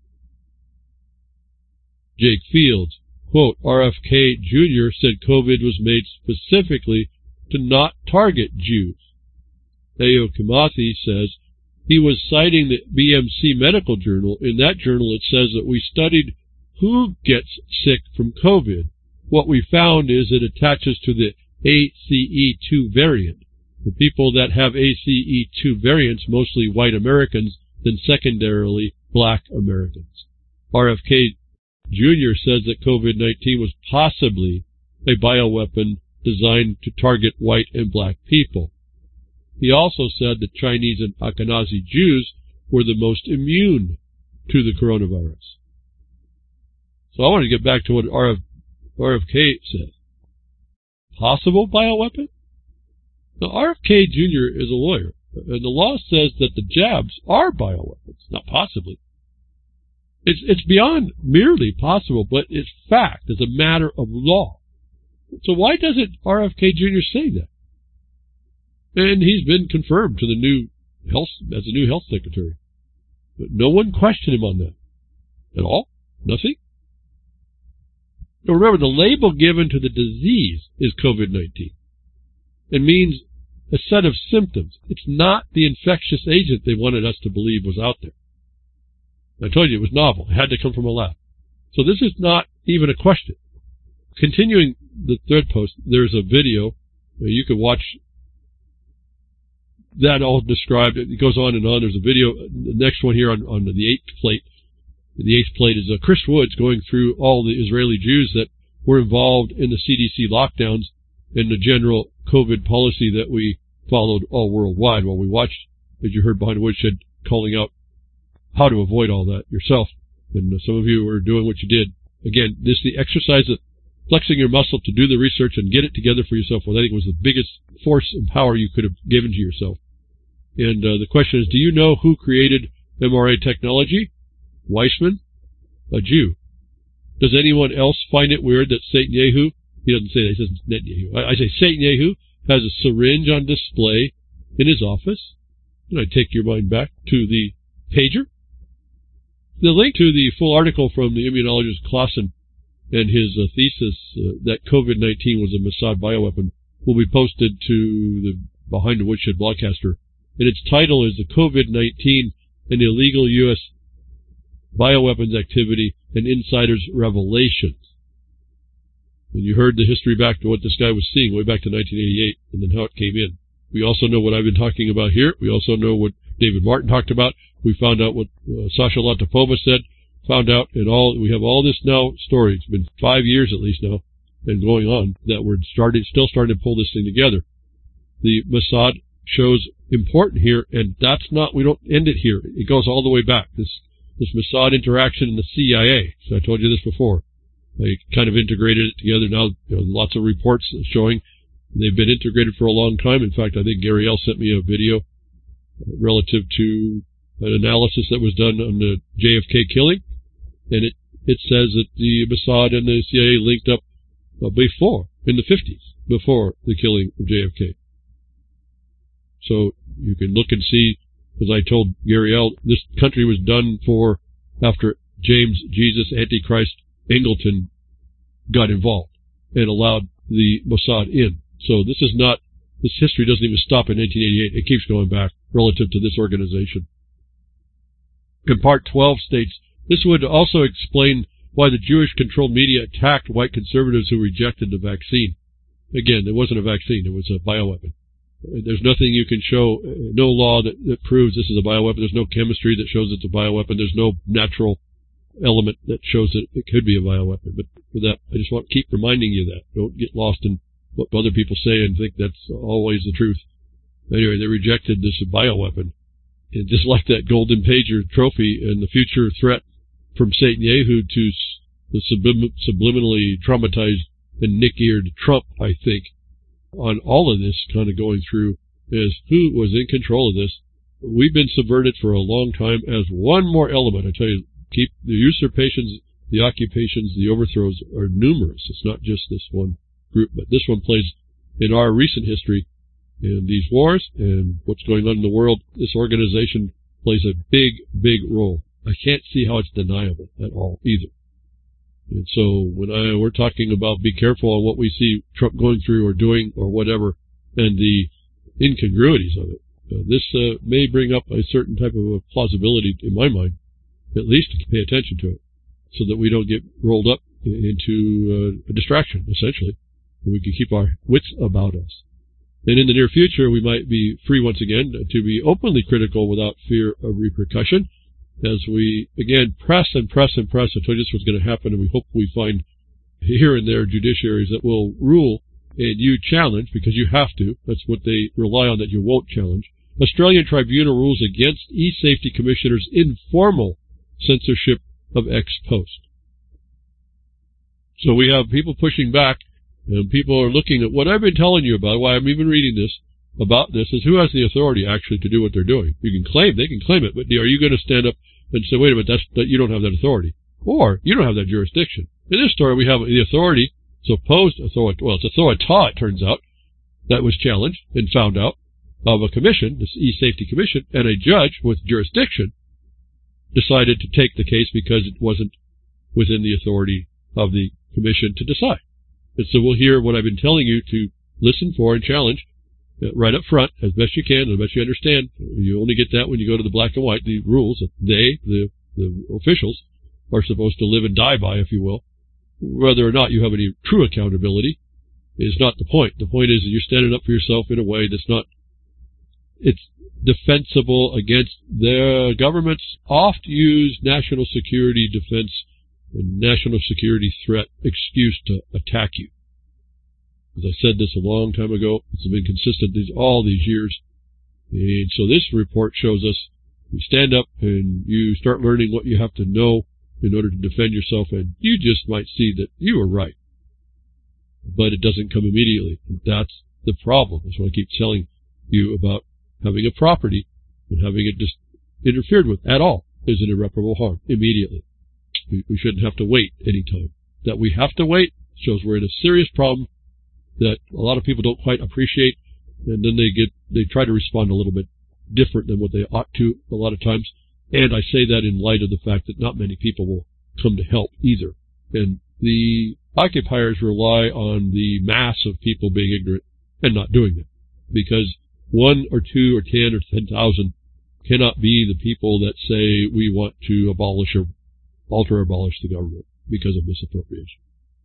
Jake Fields, quote, RFK Jr. said COVID was made specifically to not target Jews. Ayo Kimathi says he was citing the BMC Medical Journal. In that journal it says that we studied who gets sick from COVID. What we found is it attaches to the ACE2 variant. The people that have ACE2 variants, mostly white Americans, then secondarily black Americans. RFK Jr. says that COVID-19 was possibly a bioweapon designed to target white and black people. He also said that Chinese and Ashkenazi Jews were the most immune to the coronavirus. So I want to get back to what RFK said. Possible bioweapon? Now, RFK Jr. is a lawyer, and the law says that the jabs are bioweapons, not possibly. It's beyond merely possible, but it's fact. It's a matter of law. So why doesn't RFK Jr. say that? And he's been confirmed to the new health as the new health secretary. But no one questioned him on that at all. Nothing. Now remember, the label given to the disease is COVID-19. It means a set of symptoms. It's not the infectious agent they wanted us to believe was out there. I told you it was novel. It had to come from a lab. So this is not even a question. Continuing the thread post, there's a video You can watch that all described. It goes on and on. There's a video. The next one here on the 8th plate. The 8th plate is Chris Woods going through all the Israeli Jews that were involved in the CDC lockdowns and the general COVID policy that we followed all worldwide while we watched, as you heard behind the woodshed, calling out how to avoid all that yourself. And some of you were doing what you did. Again, this is the exercise of flexing your muscle to do the research and get it together for yourself. What I think was the biggest force and power you could have given to yourself. And the question is, do you know who created mRNA technology? Weissman, a Jew. Does anyone else find it weird that Netanyahu, he doesn't say that, he says Netanyahu. I say Netanyahu has a syringe on display in his office? And I take your mind back to the pager. The link to the full article from the immunologist Clausen and his thesis that COVID-19 was a Mossad bioweapon will be posted to the Behind the Woodshed broadcaster. And its title is the COVID-19 and Illegal U.S. Bioweapons Activity and Insiders' Revelations. And you heard the history back to what this guy was seeing way back to 1988 and then how it came in. We also know what I've been talking about here. We also know what David Martin talked about. We found out what Sasha Latapova said, found out, and we have all this now story. It's been 5 years at least now and going on that we're still starting to pull this thing together. The Mossad shows important here, and we don't end it here. It goes all the way back. This Mossad interaction in the CIA. So I told you this before. They kind of integrated it together now. Lots of reports showing they've been integrated for a long time. In fact, I think Gary L. sent me a video relative to an analysis that was done on the JFK killing, and it says that the Mossad and the CIA linked up before, in the 50s, before the killing of JFK. So you can look and see, as I told Gary L., this country was done for after James Jesus Antichrist Angleton got involved and allowed the Mossad in. So this history doesn't even stop in 1988. It keeps going back relative to this organization. And Part 12 states, this would also explain why the Jewish-controlled media attacked white conservatives who rejected the vaccine. Again, it wasn't a vaccine, it was a bioweapon. There's nothing you can show, no law that proves this is a bioweapon. There's no chemistry that shows it's a bioweapon. There's no natural element that shows that it could be a bioweapon. But for that, I just want to keep reminding you that. Don't get lost in what other people say and think that's always the truth. Anyway, they rejected this bioweapon. And just like that golden pager trophy and the future threat from Netanyahu to the subliminally traumatized and nick-eared Trump, I think, on all of this kind of going through is who was in control of this. We've been subverted for a long time as one more element. I tell you, keep the usurpations, the occupations, the overthrows are numerous. It's not just this one group, but this one plays in our recent history in these wars and what's going on in the world. This organization plays a big, big role. I can't see how it's deniable at all either. And so when we're talking about be careful on what we see Trump going through or doing or whatever and the incongruities of it, this may bring up a certain type of a plausibility in my mind, at least to pay attention to it so that we don't get rolled up into a distraction, essentially, and we can keep our wits about us. And in the near future, we might be free once again to be openly critical without fear of repercussion as we, again, press and press and press. I told you this was going to happen, and we hope we find here and there judiciaries that will rule and you challenge, because you have to. That's what they rely on, that you won't challenge. Australian tribunal rules against e-safety commissioners' informal censorship of ex post. So we have people pushing back, and people are looking at what I've been telling you about, why I'm even reading this, about this, is who has the authority actually to do what they're doing. You can claim, they can claim it, but are you going to stand up and say, wait a minute, that you don't have that authority? Or you don't have that jurisdiction. In this story, we have the authority, supposed authority, well, it's authorita, it turns out, that was challenged and found out, of a commission, this e-safety commission, and a judge with jurisdiction decided to take the case because it wasn't within the authority of the commission to decide. And so we'll hear what I've been telling you to listen for and challenge right up front as best you can, as best you understand. You only get that when you go to the black and white, the rules that they, the officials, are supposed to live and die by, if you will, whether or not you have any true accountability. is not the point. The point is that you're standing up for yourself in a way that's not, it's defensible against the government's oft-used national security defense and national security threat excuse to attack you. As I said this a long time ago, it's been consistent all these years. And so this report shows us you stand up and you start learning what you have to know in order to defend yourself, and you just might see that you were right. But it doesn't come immediately. That's the problem. That's what I keep telling you about having a property and having it just interfered with at all is an irreparable harm immediately. We shouldn't have to wait any time. That we have to wait shows we're in a serious problem that a lot of people don't quite appreciate, and then they try to respond a little bit different than what they ought to a lot of times. And I say that in light of the fact that not many people will come to help either. And the occupiers rely on the mass of people being ignorant and not doing it, because 1 or 2 or 10 or 10,000 cannot be the people that say we want to abolish or alter or abolish the government because of misappropriation,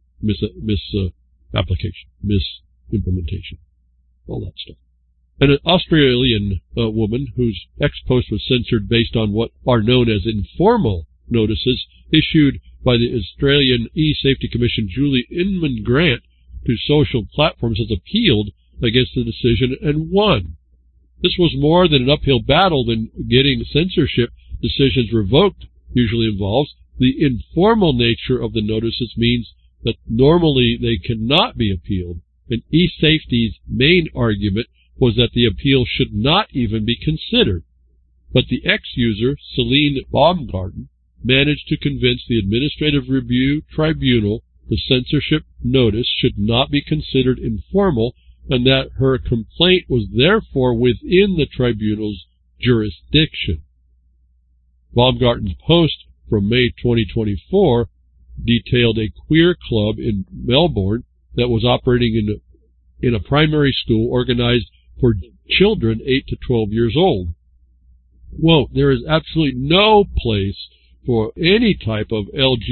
misapplication, misimplementation, all that stuff. An Australian woman whose ex-post was censored based on what are known as informal notices issued by the Australian E-Safety Commission, Julie Inman Grant, to social platforms has appealed against the decision and won. This was more than an uphill battle than getting censorship decisions revoked usually involves. The informal nature of the notices means that normally they cannot be appealed, and E-Safety's main argument was that the appeal should not even be considered. But the ex-user, Celine Baumgarten, managed to convince the Administrative Review Tribunal the censorship notice should not be considered informal and that her complaint was therefore within the tribunal's jurisdiction. Baumgarten's post from May 2024 detailed a queer club in Melbourne that was operating in a primary school organized for children 8 to 12 years old. Quote, there is absolutely no place for any type of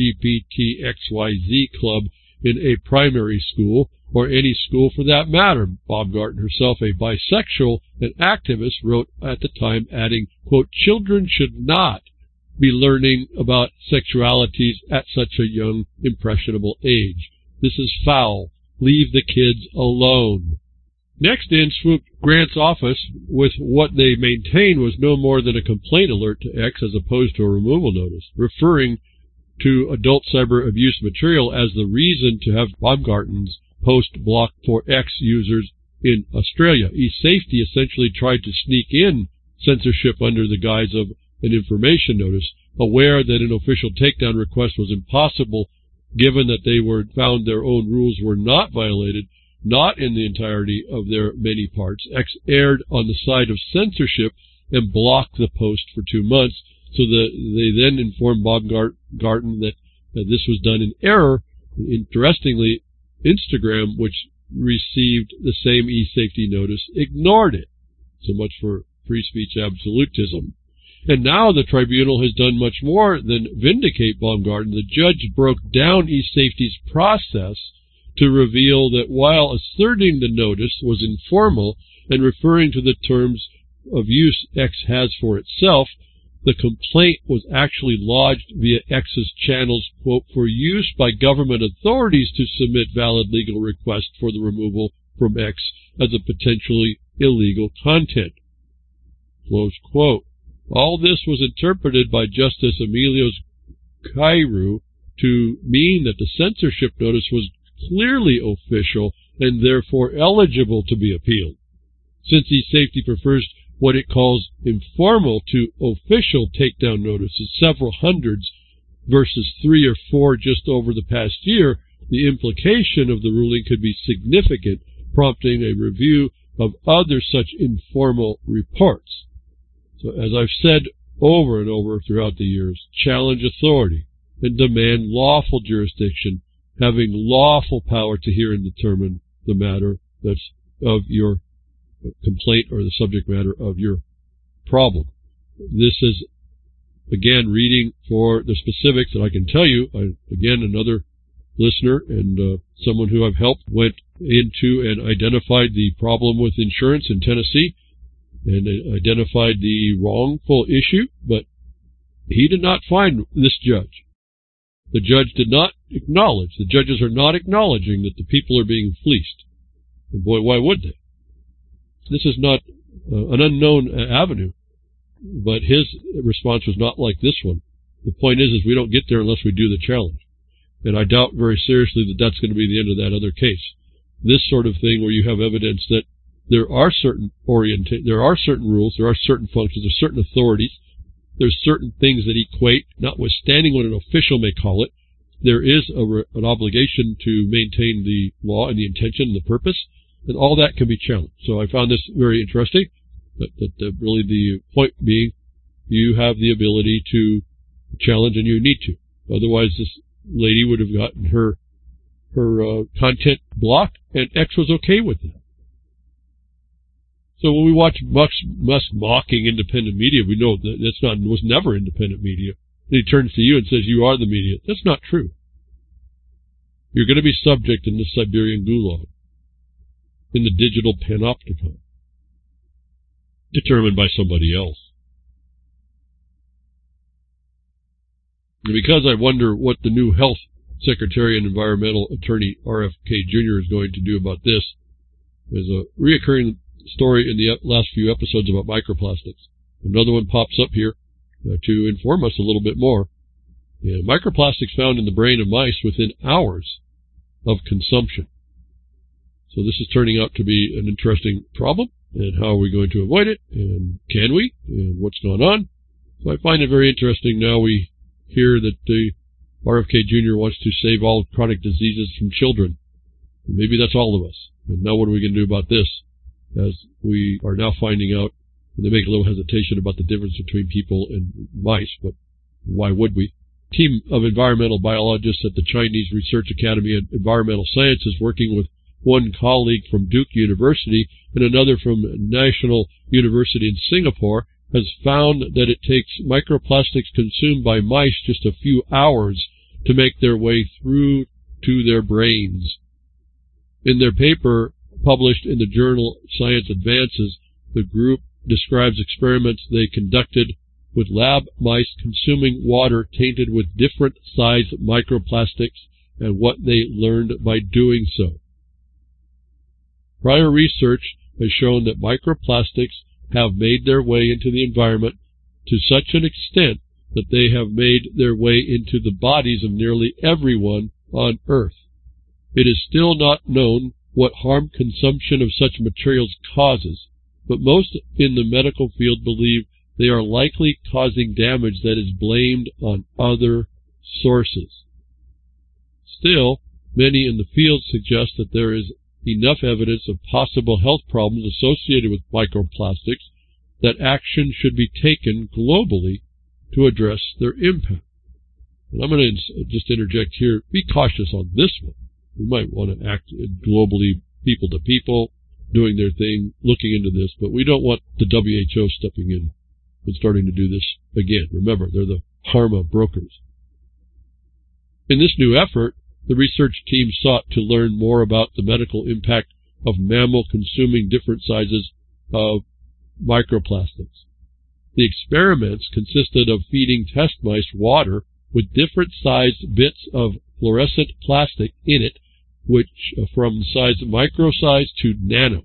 LGBTXYZ club in a primary school, or any school for that matter. Baumgarten, herself a bisexual and activist, wrote at the time, adding, quote, children should not be learning about sexualities at such a young, impressionable age. This is foul. Leave the kids alone. Next in swooped Grant's office with what they maintained was no more than a complaint alert to X as opposed to a removal notice, referring to adult cyber abuse material as the reason to have Baumgarten's post blocked for X users in Australia. E-Safety essentially tried to sneak in censorship under the guise of an information notice, aware that an official takedown request was impossible given that they found their own rules were not violated. Not in the entirety of their many parts. X erred on the side of censorship and blocked the post for 2 months, so that they then informed Baumgarten that this was done in error. Interestingly, Instagram, which received the same e-safety notice, ignored it. So much for free speech absolutism. And now the tribunal has done much more than vindicate Baumgarten. The judge broke down e-safety's process to reveal that while asserting the notice was informal and referring to the terms of use X has for itself, the complaint was actually lodged via X's channels, quote, for use by government authorities to submit valid legal requests for the removal from X as a potentially illegal content, close quote. All this was interpreted by Justice Emilios Cairo to mean that the censorship notice was clearly official and therefore eligible to be appealed. Since E-Safety prefers what it calls informal to official takedown notices, several hundreds versus 3 or 4 just over the past year, the implication of the ruling could be significant, prompting a review of other such informal reports. So as I've said over and over throughout the years, challenge authority and demand lawful jurisdiction, having lawful power to hear and determine the matter that's of your complaint or the subject matter of your problem. This is, again, reading for the specifics that I can tell you. Again, another listener and someone who I've helped went into and identified the problem with insurance in Tennessee and identified the wrongful issue, but he did not find this judge. The judge did not acknowledge, the judges are not acknowledging that the people are being fleeced. And boy, why would they? This is not an unknown avenue, but his response was not like this one. The point is we don't get there unless we do the challenge. And I doubt very seriously that that's going to be the end of that other case. This sort of thing where you have evidence that there are certain rules, there are certain functions, there are certain authorities, there's certain things that equate, notwithstanding what an official may call it. There is an obligation to maintain the law and the intention and the purpose, and all that can be challenged. So I found this very interesting, that really the point being you have the ability to challenge and you need to. Otherwise, this lady would have gotten her content blocked, and X was okay with that. So when we watch Musk mocking independent media, we know that was never independent media. And he turns to you and says, you are the media. That's not true. You're going to be subject in the Siberian gulag, in the digital panopticon, determined by somebody else. And because I wonder what the new Health Secretary and Environmental Attorney RFK Jr. is going to do about this, there's a reoccurring story in the last few episodes about microplastics. Another one pops up here to inform us a little bit more. And microplastics found in the brain of mice within hours of consumption. So this is turning out to be an interesting problem, and how are we going to avoid it, and can we, and what's going on? So I find it very interesting. Now we hear that the RFK Jr. wants to save all chronic diseases from children. And maybe that's all of us. And now what are we going to do about this? As we are now finding out, and they make a little hesitation about the difference between people and mice, but why would we? A team of environmental biologists at the Chinese Research Academy of Environmental Sciences, working with one colleague from Duke University and another from National University in Singapore, has found that it takes microplastics consumed by mice just a few hours to make their way through to their brains. In their paper, published in the journal Science Advances, the group describes experiments they conducted with lab mice consuming water tainted with different sized microplastics and what they learned by doing so. Prior research has shown that microplastics have made their way into the environment to such an extent that they have made their way into the bodies of nearly everyone on Earth. It is still not known what harm consumption of such materials causes, but most in the medical field believe they are likely causing damage that is blamed on other sources. Still, many in the field suggest that there is enough evidence of possible health problems associated with microplastics that action should be taken globally to address their impact. And I'm going to just interject here, be cautious on this one. We might want to act globally, people to people, doing their thing, looking into this, but we don't want the WHO stepping in and starting to do this again. Remember, they're the pharma brokers. In this new effort, the research team sought to learn more about the medical impact of mammal consuming different sizes of microplastics. The experiments consisted of feeding test mice water with different sized bits of fluorescent plastic in it, which from size micro size to nano.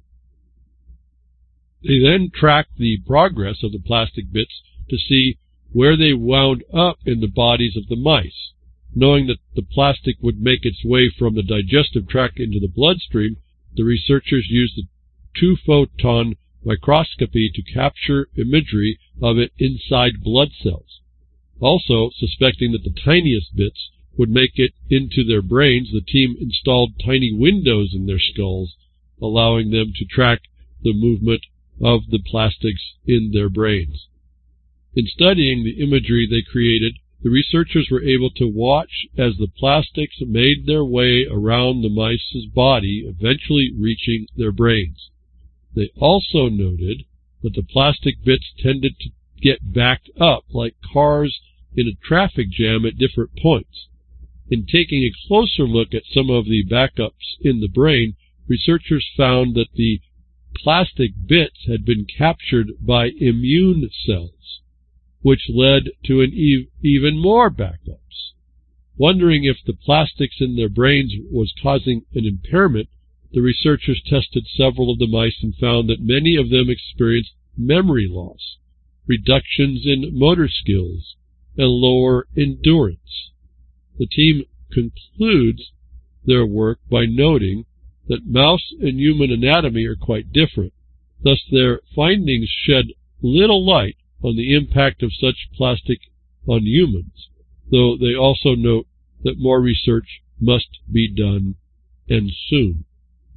They then tracked the progress of the plastic bits to see where they wound up in the bodies of the mice. Knowing that the plastic would make its way from the digestive tract into the bloodstream, the researchers used a 2-photon microscopy to capture imagery of it inside blood cells. Also, suspecting that the tiniest bits would make it into their brains, the team installed tiny windows in their skulls, allowing them to track the movement of the plastics in their brains. In studying the imagery they created, the researchers were able to watch as the plastics made their way around the mice's body, eventually reaching their brains. They also noted that the plastic bits tended to get backed up like cars in a traffic jam at different points. In taking a closer look at some of the backups in the brain, researchers found that the plastic bits had been captured by immune cells, which led to even more backups. Wondering if the plastics in their brains was causing an impairment, the researchers tested several of the mice and found that many of them experienced memory loss, reductions in motor skills, and lower endurance. The team concludes their work by noting that mouse and human anatomy are quite different. Thus, their findings shed little light on the impact of such plastic on humans, though they also note that more research must be done, and soon.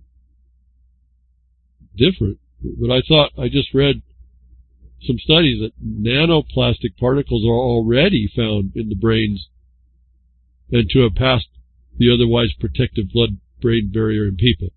Different, but I just read some studies that nanoplastic particles are already found in the brains and to have passed the otherwise protective blood-brain barrier in people.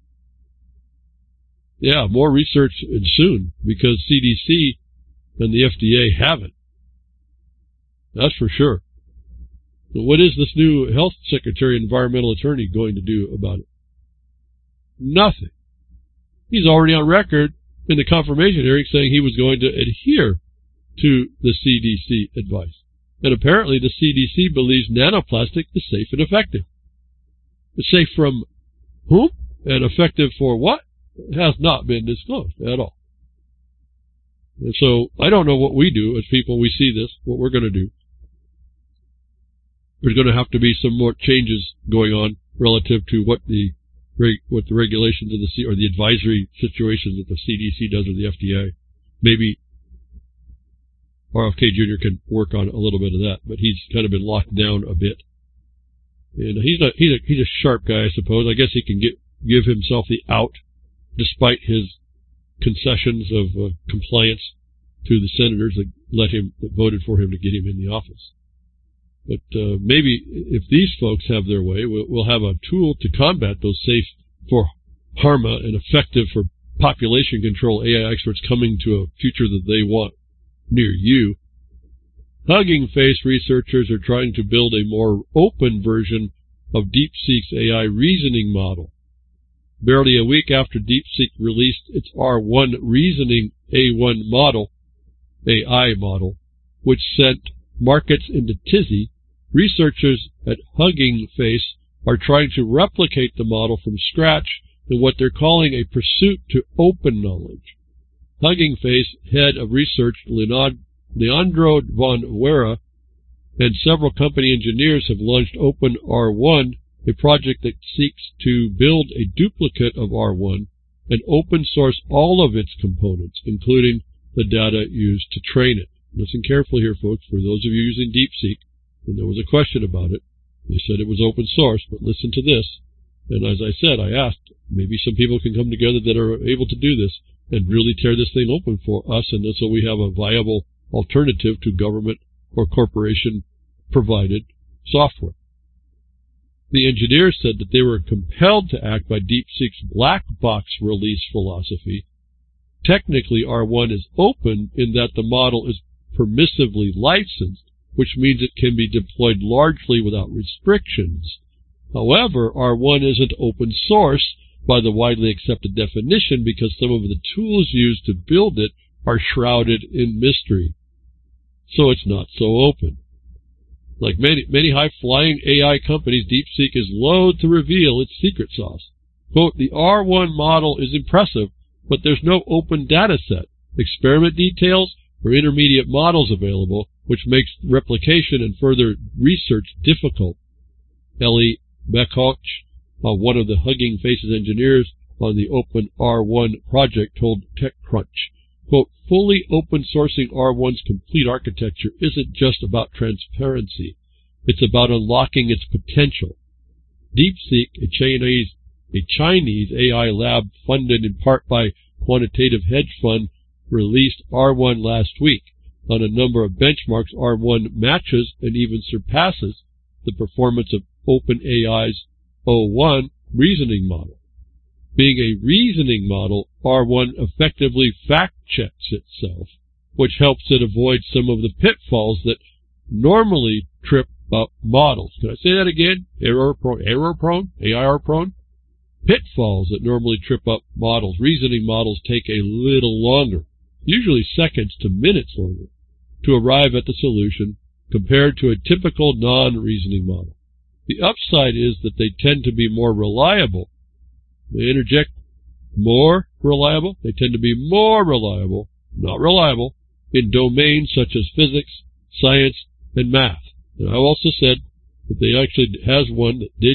Yeah, more research and soon, because CDC and the FDA haven't. That's for sure. But what is this new health secretary and environmental attorney going to do about it? Nothing. He's already on record in the confirmation hearing saying he was going to adhere to the CDC advice. And apparently the CDC believes nanoplastic is safe and effective. It's safe from whom and effective for what? It has not been disclosed at all. And so I don't know what we do as people. We see this, what we're going to do. There's going to have to be some more changes going on relative to what the regulations of or the advisory situations that the CDC does or the FDA. Maybe RFK Jr. can work on a little bit of that, but he's kind of been locked down a bit. And he's a sharp guy, I suppose. I guess he can give himself the out, despite his concessions of compliance to the senators that voted for him to get him in the office. But maybe if these folks have their way, we'll have a tool to combat those safe for pharma and effective for population control AI experts coming to a future that they want near you. Hugging Face researchers are trying to build a more open version of DeepSeek's AI reasoning model. Barely a week after DeepSeek released its R1 reasoning AI model, which sent markets into tizzy, researchers at Hugging Face are trying to replicate the model from scratch in what they're calling a pursuit to open knowledge. Hugging Face head of research Leandro von Wera and several company engineers have launched OpenR1, a project that seeks to build a duplicate of R1 and open source all of its components, including the data used to train it. Listen carefully here, folks. For those of you using DeepSeek, and there was a question about it, they said it was open source, but listen to this. And as I said, I asked, maybe some people can come together that are able to do this and really tear this thing open for us, and so we have a viable alternative to government or corporation-provided software. The engineers said that they were compelled to act by DeepSeek's black box release philosophy. Technically, R1 is open in that the model is permissively licensed, which means it can be deployed largely without restrictions. However, R1 isn't open source by the widely accepted definition because some of the tools used to build it are shrouded in mystery. So it's not so open. Like many high-flying AI companies, DeepSeek is loath to reveal its secret sauce. Quote, the R1 model is impressive, but there's no open data set, experiment details, or intermediate models available, which makes replication and further research difficult. Ellie Bekoch, one of the Hugging Faces engineers on the OpenR1 project, told TechCrunch, quote, fully open sourcing R1's complete architecture isn't just about transparency. It's about unlocking its potential. DeepSeek, a Chinese AI lab funded in part by Quantitative Hedge Fund, released R1 last week. On a number of benchmarks, R1 matches and even surpasses the performance of OpenAI's O1 reasoning model. Being a reasoning model, R1 effectively fact-checks itself, which helps it avoid some of the pitfalls that normally trip models. Can I say that again? Error-prone, AIR-prone. Pitfalls that normally trip up models. Reasoning models take a little longer, usually seconds to minutes longer, to arrive at the solution compared to a typical non-reasoning model. The upside is that they tend to be more reliable. They interject more reliable. They tend to be more reliable, not reliable, in domains such as physics, science, and math. And I also said that they actually has one that did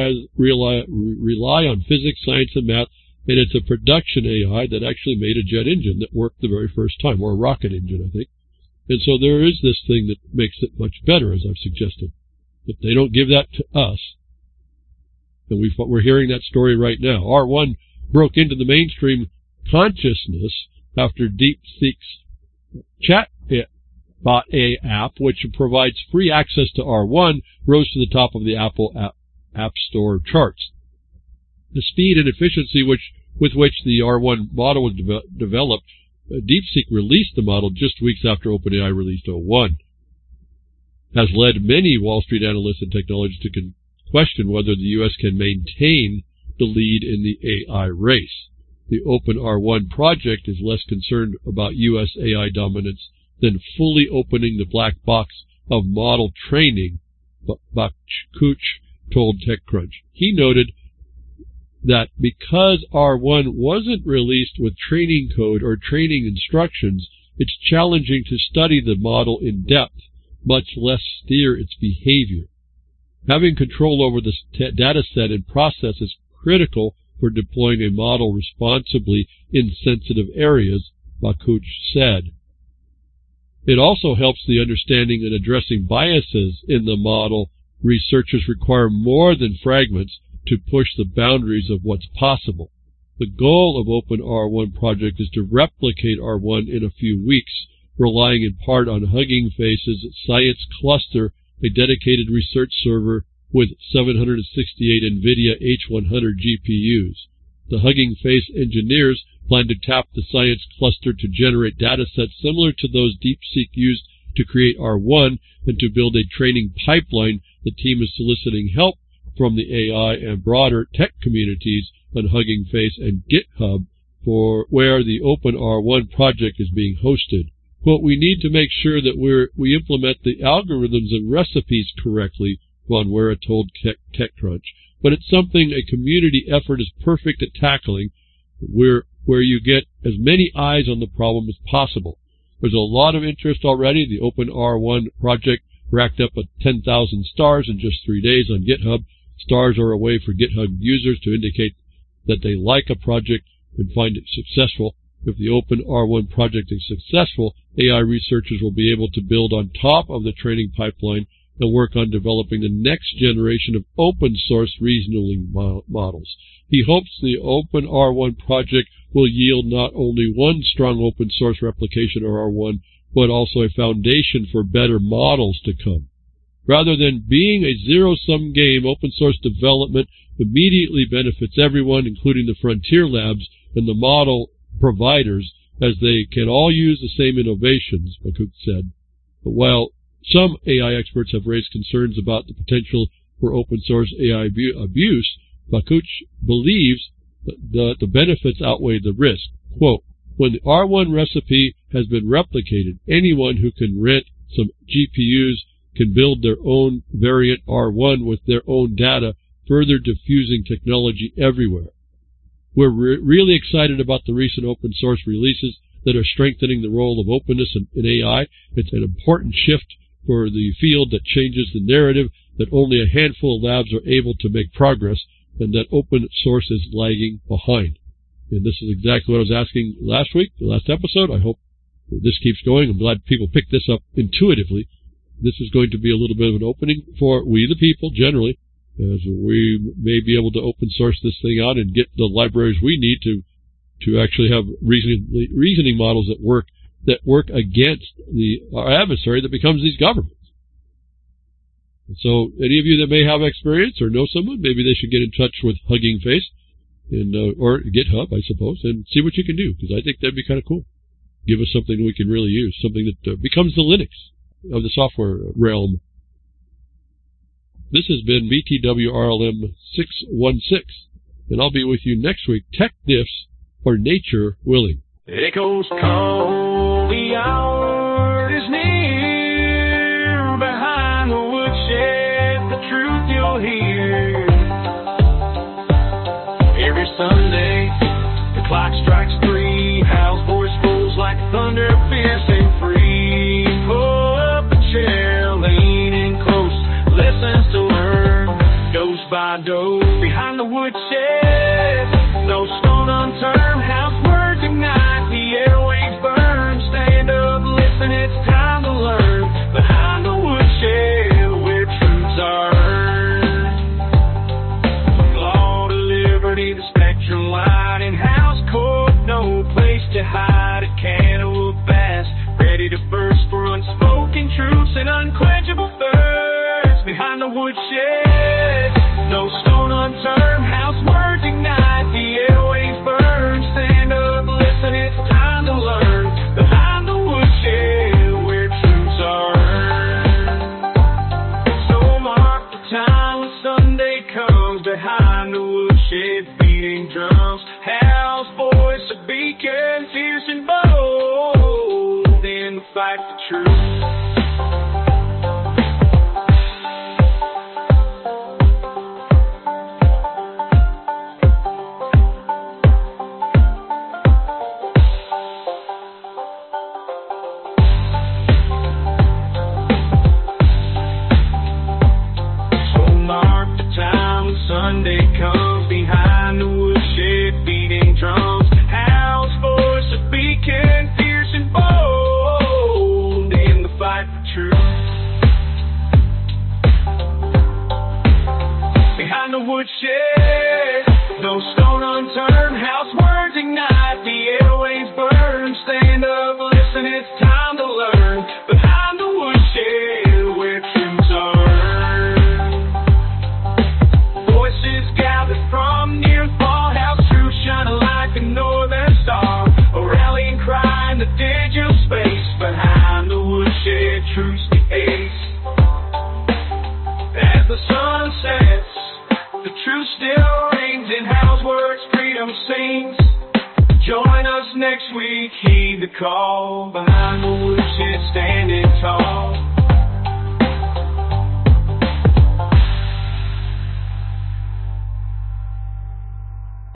rely on physics, science, and math, and it's a production AI that actually made a jet engine that worked the very first time, or a rocket engine, I think. And so there is this thing that makes it much better, as I've suggested. But they don't give that to us. And we're hearing that story right now. R1 broke into the mainstream consciousness after DeepSeek's Chatbot app, which provides free access to R1, rose to the top of the Apple App Store charts. The speed and efficiency with which the R1 model was developed, DeepSeek released the model just weeks after OpenAI released O1, has led many Wall Street analysts and technologists to question whether the U.S. can maintain the lead in the AI race. The OpenR1 project is less concerned about U.S. AI dominance than fully opening the black box of model training, Bakuch told TechCrunch. He noted that because R1 wasn't released with training code or training instructions, it's challenging to study the model in depth, much less steer its behavior. Having control over the data set and process is critical for deploying a model responsibly in sensitive areas, Bakuch said. It also helps the understanding and addressing biases in the model. Researchers require more than fragments to push the boundaries of what's possible. The goal of OpenR1 project is to replicate R1 in a few weeks, relying in part on Hugging Face's Science Cluster, a dedicated research server with 768 NVIDIA H100 GPUs. The Hugging Face engineers plan to tap the Science Cluster to generate data sets similar to those DeepSeek used to create R1 and to build a training pipeline. The team is soliciting help from the AI and broader tech communities on Hugging Face and GitHub for where the OpenR1 project is being hosted. Quote, we need to make sure that we implement the algorithms and recipes correctly, Von Wera told TechCrunch. But it's something a community effort is perfect at tackling, where you get as many eyes on the problem as possible. There's a lot of interest already. The OpenR1 project racked up 10,000 stars in just 3 days on GitHub. Stars are a way for GitHub users to indicate that they like a project and find it successful. If the OpenR1 project is successful, AI researchers will be able to build on top of the training pipeline and work on developing the next generation of open-source reasoning models. He hopes the OpenR1 project will yield not only one strong open-source replication of R1, but also a foundation for better models to come. Rather than being a zero-sum game, open-source development immediately benefits everyone, including the frontier labs and the model providers, as they can all use the same innovations, Bakuch said. But while some AI experts have raised concerns about the potential for open-source AI abuse, Bakuch believes that the benefits outweigh the risk. Quote, when the R1 recipe has been replicated, anyone who can rent some GPUs can build their own variant R1 with their own data, further diffusing technology everywhere. We're really excited about the recent open source releases that are strengthening the role of openness in AI. It's an important shift for the field that changes the narrative that only a handful of labs are able to make progress and that open source is lagging behind. And this is exactly what I was asking last week, the last episode. I hope this keeps going. I'm glad people pick this up intuitively. This is going to be a little bit of an opening for we the people generally, as we may be able to open source this thing out and get the libraries we need to actually have reasoning models that work against our adversary that becomes these governments. And so any of you that may have experience or know someone, maybe they should get in touch with Hugging Face and or GitHub, I suppose, and see what you can do, because I think that'd be kind of cool. Give us something we can really use, something that becomes the Linux of the software realm. This has been BTWRLM 616, and I'll be with you next week. Tech Diffs for Nature Willing. Echoes call, the hour is near. Behind the woodshed, the truth you'll hear. Every Sunday, the clock strikes 3. Hal's voice rolls like thunder, fierce and free. Pull up a chair, lean in close, listens to learn. Goes by dough behind the woodshed. No stone unturned, Hal's words ignite, the airwaves burn. Stand up, listen, it's time to learn. Behind the woodshed, where truths are earned. Law to liberty, the spectrum light in Hal's court. No place to hide, a can of bass, ready to burst for unspoken truths and unquenchable thirst. Behind the woodshed, no stone unturned, Hal's words ignite, the airwaves burn. Stand up, listen, it's time to learn. Behind the woodshed, where truths are earned. So mark the time when Sunday comes. Behind the woodshed, beating drums, Hal's voice a beacon, fierce and bold in the fight for truth. Sunday comes, behind the woodshed, beating drums, Hal's voice a beacon, fierce and bold in the fight for truth. Behind the woodshed, no stone unturned, Hal's words ignite, the airwaves burn. Stand up, listen, it's time to learn. Behind the woodshed, where truths are from near and far, Hal's truth shining like a northern star. A rallying cry in the digital space. Behind the woodshed, truth's the ace. As the sun sets, the truth still rings. In Hal's words, freedom sings. Join us next week, heed the call. Behind the woodshed, standing tall.